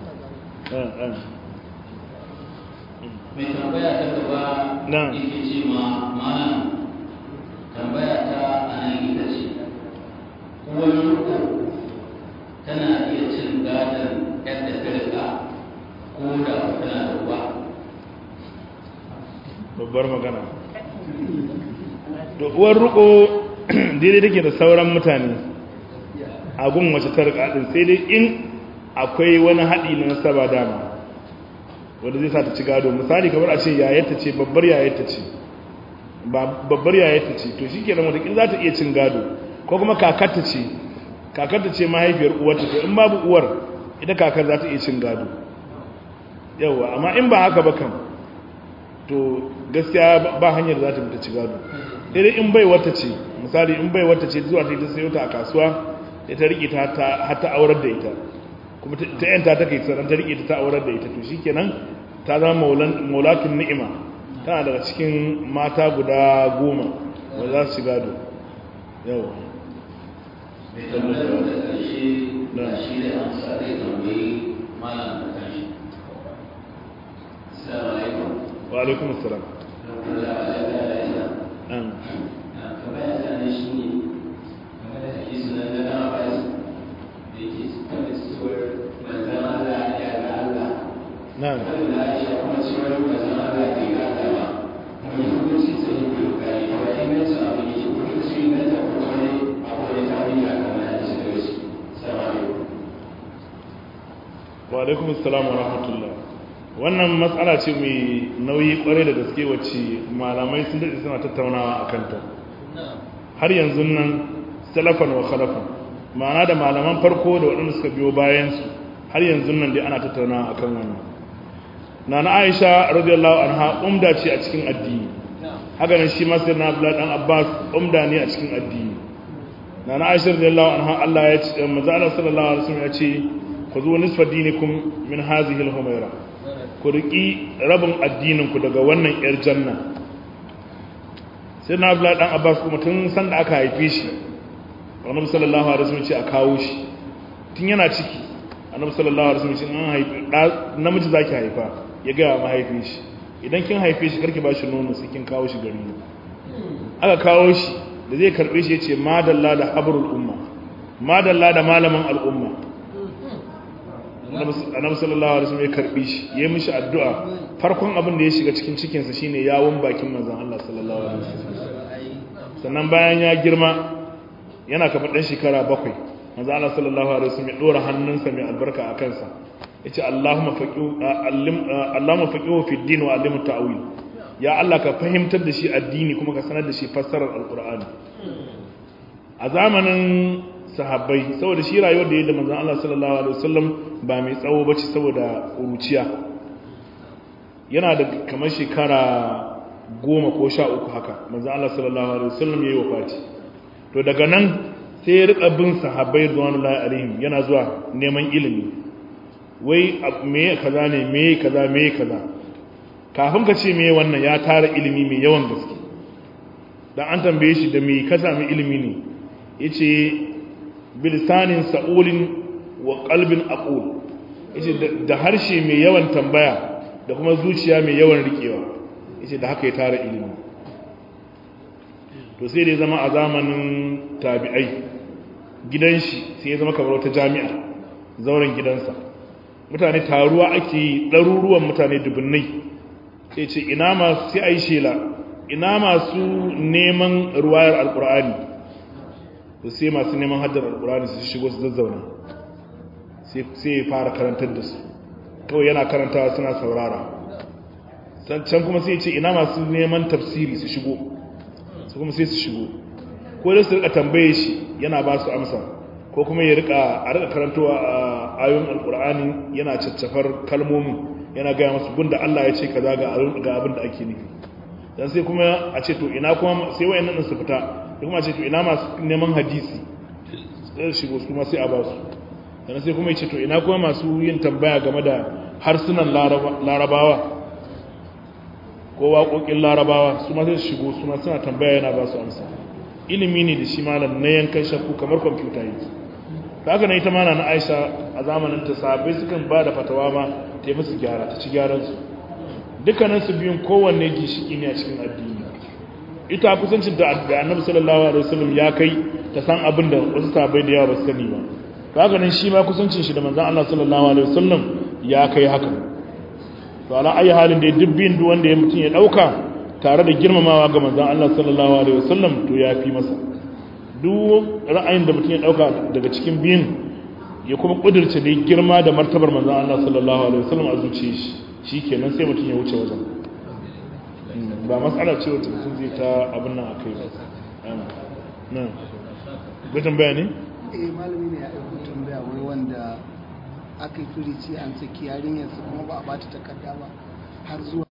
mai tambaya ta gaba yake ce ma malam tambaya ta anan ita ce uwar riko tana iya cin gadon yadda ta riga ko da tana da uwa babbar magana to uwar riko daidai take da sauran mutane a gun wace ta riga din sai dai in akwai wani haɗi na nasaba dama wanda zai sa ta ci gado misali kamar a ce yayarta ce babbar yayarta ce babbar yayarta ce to shikenan wata kin za ta iya cin gado ko kuma kakarta ce kakarta ce mahaifiyar uwarta to in babu uwar ita kakar za ta iya cin gado yawa amma in ba haka ba kan to gaskiya ba hanyar za ta ci gado sai dai in bai wata ce misali in bai wata ce zuwa ta ta sayo ta a kasuwa sai ta rike ta har ta aurar da ita kuma ta yanta ta kai sanan ta rike ta ta aurar da ita to shikenan ta zama maulan maulatun ni'ima tana daga cikin mata guda goma wanda za su ci gado yawa mai tambayar da ƙarshe da shi da amsa zai tambayi malam da kanshi assalamu alaikum wa alaikum assalam tambaya ta ne shi ne game da hadisi na da na abbas da yake kan cewar manzan Allah ya ga Allah na'am kan da Aisha kuma cewar manzan Allah ya ga Allah ba mun hukunci sai ne ko kai to ai mai sa abin yake hukunci ne ta ko ne akwai ta hanya kan hadisi da shi assalamu alaikum wa alaikum assalam wa rahmatullah wannan matsala ce mai nauyi kwarai da gaske wacce malamai sun daɗe suna tattaunawa a kanta har yanzu nan salafan wa khalafan ma'ana da malaman farko da waɗanda suka biyo bayansu har yanzu nan dai ana tattaunawa a kan wannan na na aisha radiyallahu anha umda ce a cikin addini haka nan shi masir na abdullahi dan abbas umda ne a cikin addini na na aisha radiyallahu anha Allah ya ce manzo Allah sallallahu alaihi wasallam ya ce khudhu nisfa dinikum min hadhihi al-humayra ku riƙi rabin addininku daga wannan ‘yar janna sai na abula ɗan abbas kuma tun san da aka haife shi annabi sallallahu alaihi wasallam ce a kawo shi tun yana ciki annabi sallallahu alaihi wasallam ce an haife namiji zaki haifa ya ga mahaifin shi idan kin haife shi karki bashi nono sai kin kawo shi gari aka kawo shi da zai karbe shi yace madalla da habrul umma madalla da malamin al'umma annabi sallallahu alaihi wasallam ya karbi shi yayi mishi addu'a farkon abin da ya shiga cikin cikin sa shine yawon bakin manzon Allah sallallahu alaihi wasallam sannan bayan ya girma yana kamar dan shekara bakwai manzo Allah sallallahu alaihi wasallam ya dora hannunsa mai albarka a kansa yace Allahumma faqihu allim Allahumma faqihu fi din wa allimhu ta'wil ya Allah ka fahimtar da shi addini kuma ka sanar da shi fassarar alqur'ani a zamanin sahabbai saboda shi rayuwar da yadda manzon Allah sallallahu alaihi wasallam ba mai tsawo bace saboda kuruciya yana da kamar shekara goma ko sha uku haka manzon Allah sallallahu alaihi wasallam yayi wafati to daga nan sai ya rika bin sahabbai radiyallahu alaihim yana zuwa neman ilimi wai me kaza ne me kaza me kaza kafin ka ce me wannan ya tara ilimi mai yawan gaske dan an tambaye shi da me ka sami ilimi ne yace bilisanin sa'ulin wa qalbin aqul yace da harshe mai yawan tambaya da kuma zuciya mai yawan rikewa yace da haka ya tara ilimi to sai dai zama a zamanin tabi'ai gidan shi sai ya zama kamar wata jami'a zauren gidansa mutane taruwa ake ɗaruruwan mutane dubunnai sai ce ina masu sai ai shela ina masu neman ruwayar alqur'ani to sai masu neman haddar alqur'ani su shigo su zazzauna sai sai ya fara karantar da su kawai yana karantawa suna saurara can kuma sai ya ce ina masu neman tafsiri su shigo su kuma sai su shigo ko da su rika tambaye shi yana ba su amsa ko kuma ya rika a rika karantowa a ayoyin alqur'ani yana caccafar kalmomin yana ga musu gunda Allah ya ce kaza ga ga abin da ake nufi dan sai kuma a ce to ina kuma sai wayannan din su fita kuma a ce to ina masu neman hadisi sai shigo su kuma sai a ba su dan sai kuma ya ce to ina kuma masu yin tambaya game da harsunan larabawa ko waƙoƙin larabawa su ma sai su shigo su ma suna tambaya yana ba su amsa ilimi ne da shi malam na yankan shakku kamar kwamfuta yake da haka na ita mana na Aisha a zamanin ta sahabbai sukan ba da fatawa ma ta yi musu gyara ta ci gyaran su dukkanin su biyun kowanne gishiki ne a cikin addini ita kusancin da Annabi sallallahu alaihi wasallam ya kai ta san abin da wasu sahabbai da yawa ba su sani ba da haka nan shi ma kusancin shi da manzon Allah sallallahu alaihi wasallam ya kai haka to ala ayi halin da duk biyun duk wanda ya mutun ya dauka tare da girmamawa ga manzon Allah sallallahu alaihi wasallam to ya fi masa duk ra'ayin da mutum ya dauka daga cikin biyun ya kuma kudirce da girma da martabar manzon Allah sallallahu alaihi wasallam a zuciyar shi shikenan sai mutum ya wuce wajen ba matsala ce wacce mutum zai ta abin nan akai ba nan gudun bayani eh malami ne ya aiko tambaya wai wanda aka yi firici an saki yarinyarsa kuma ba a bata takarda ba har zuwa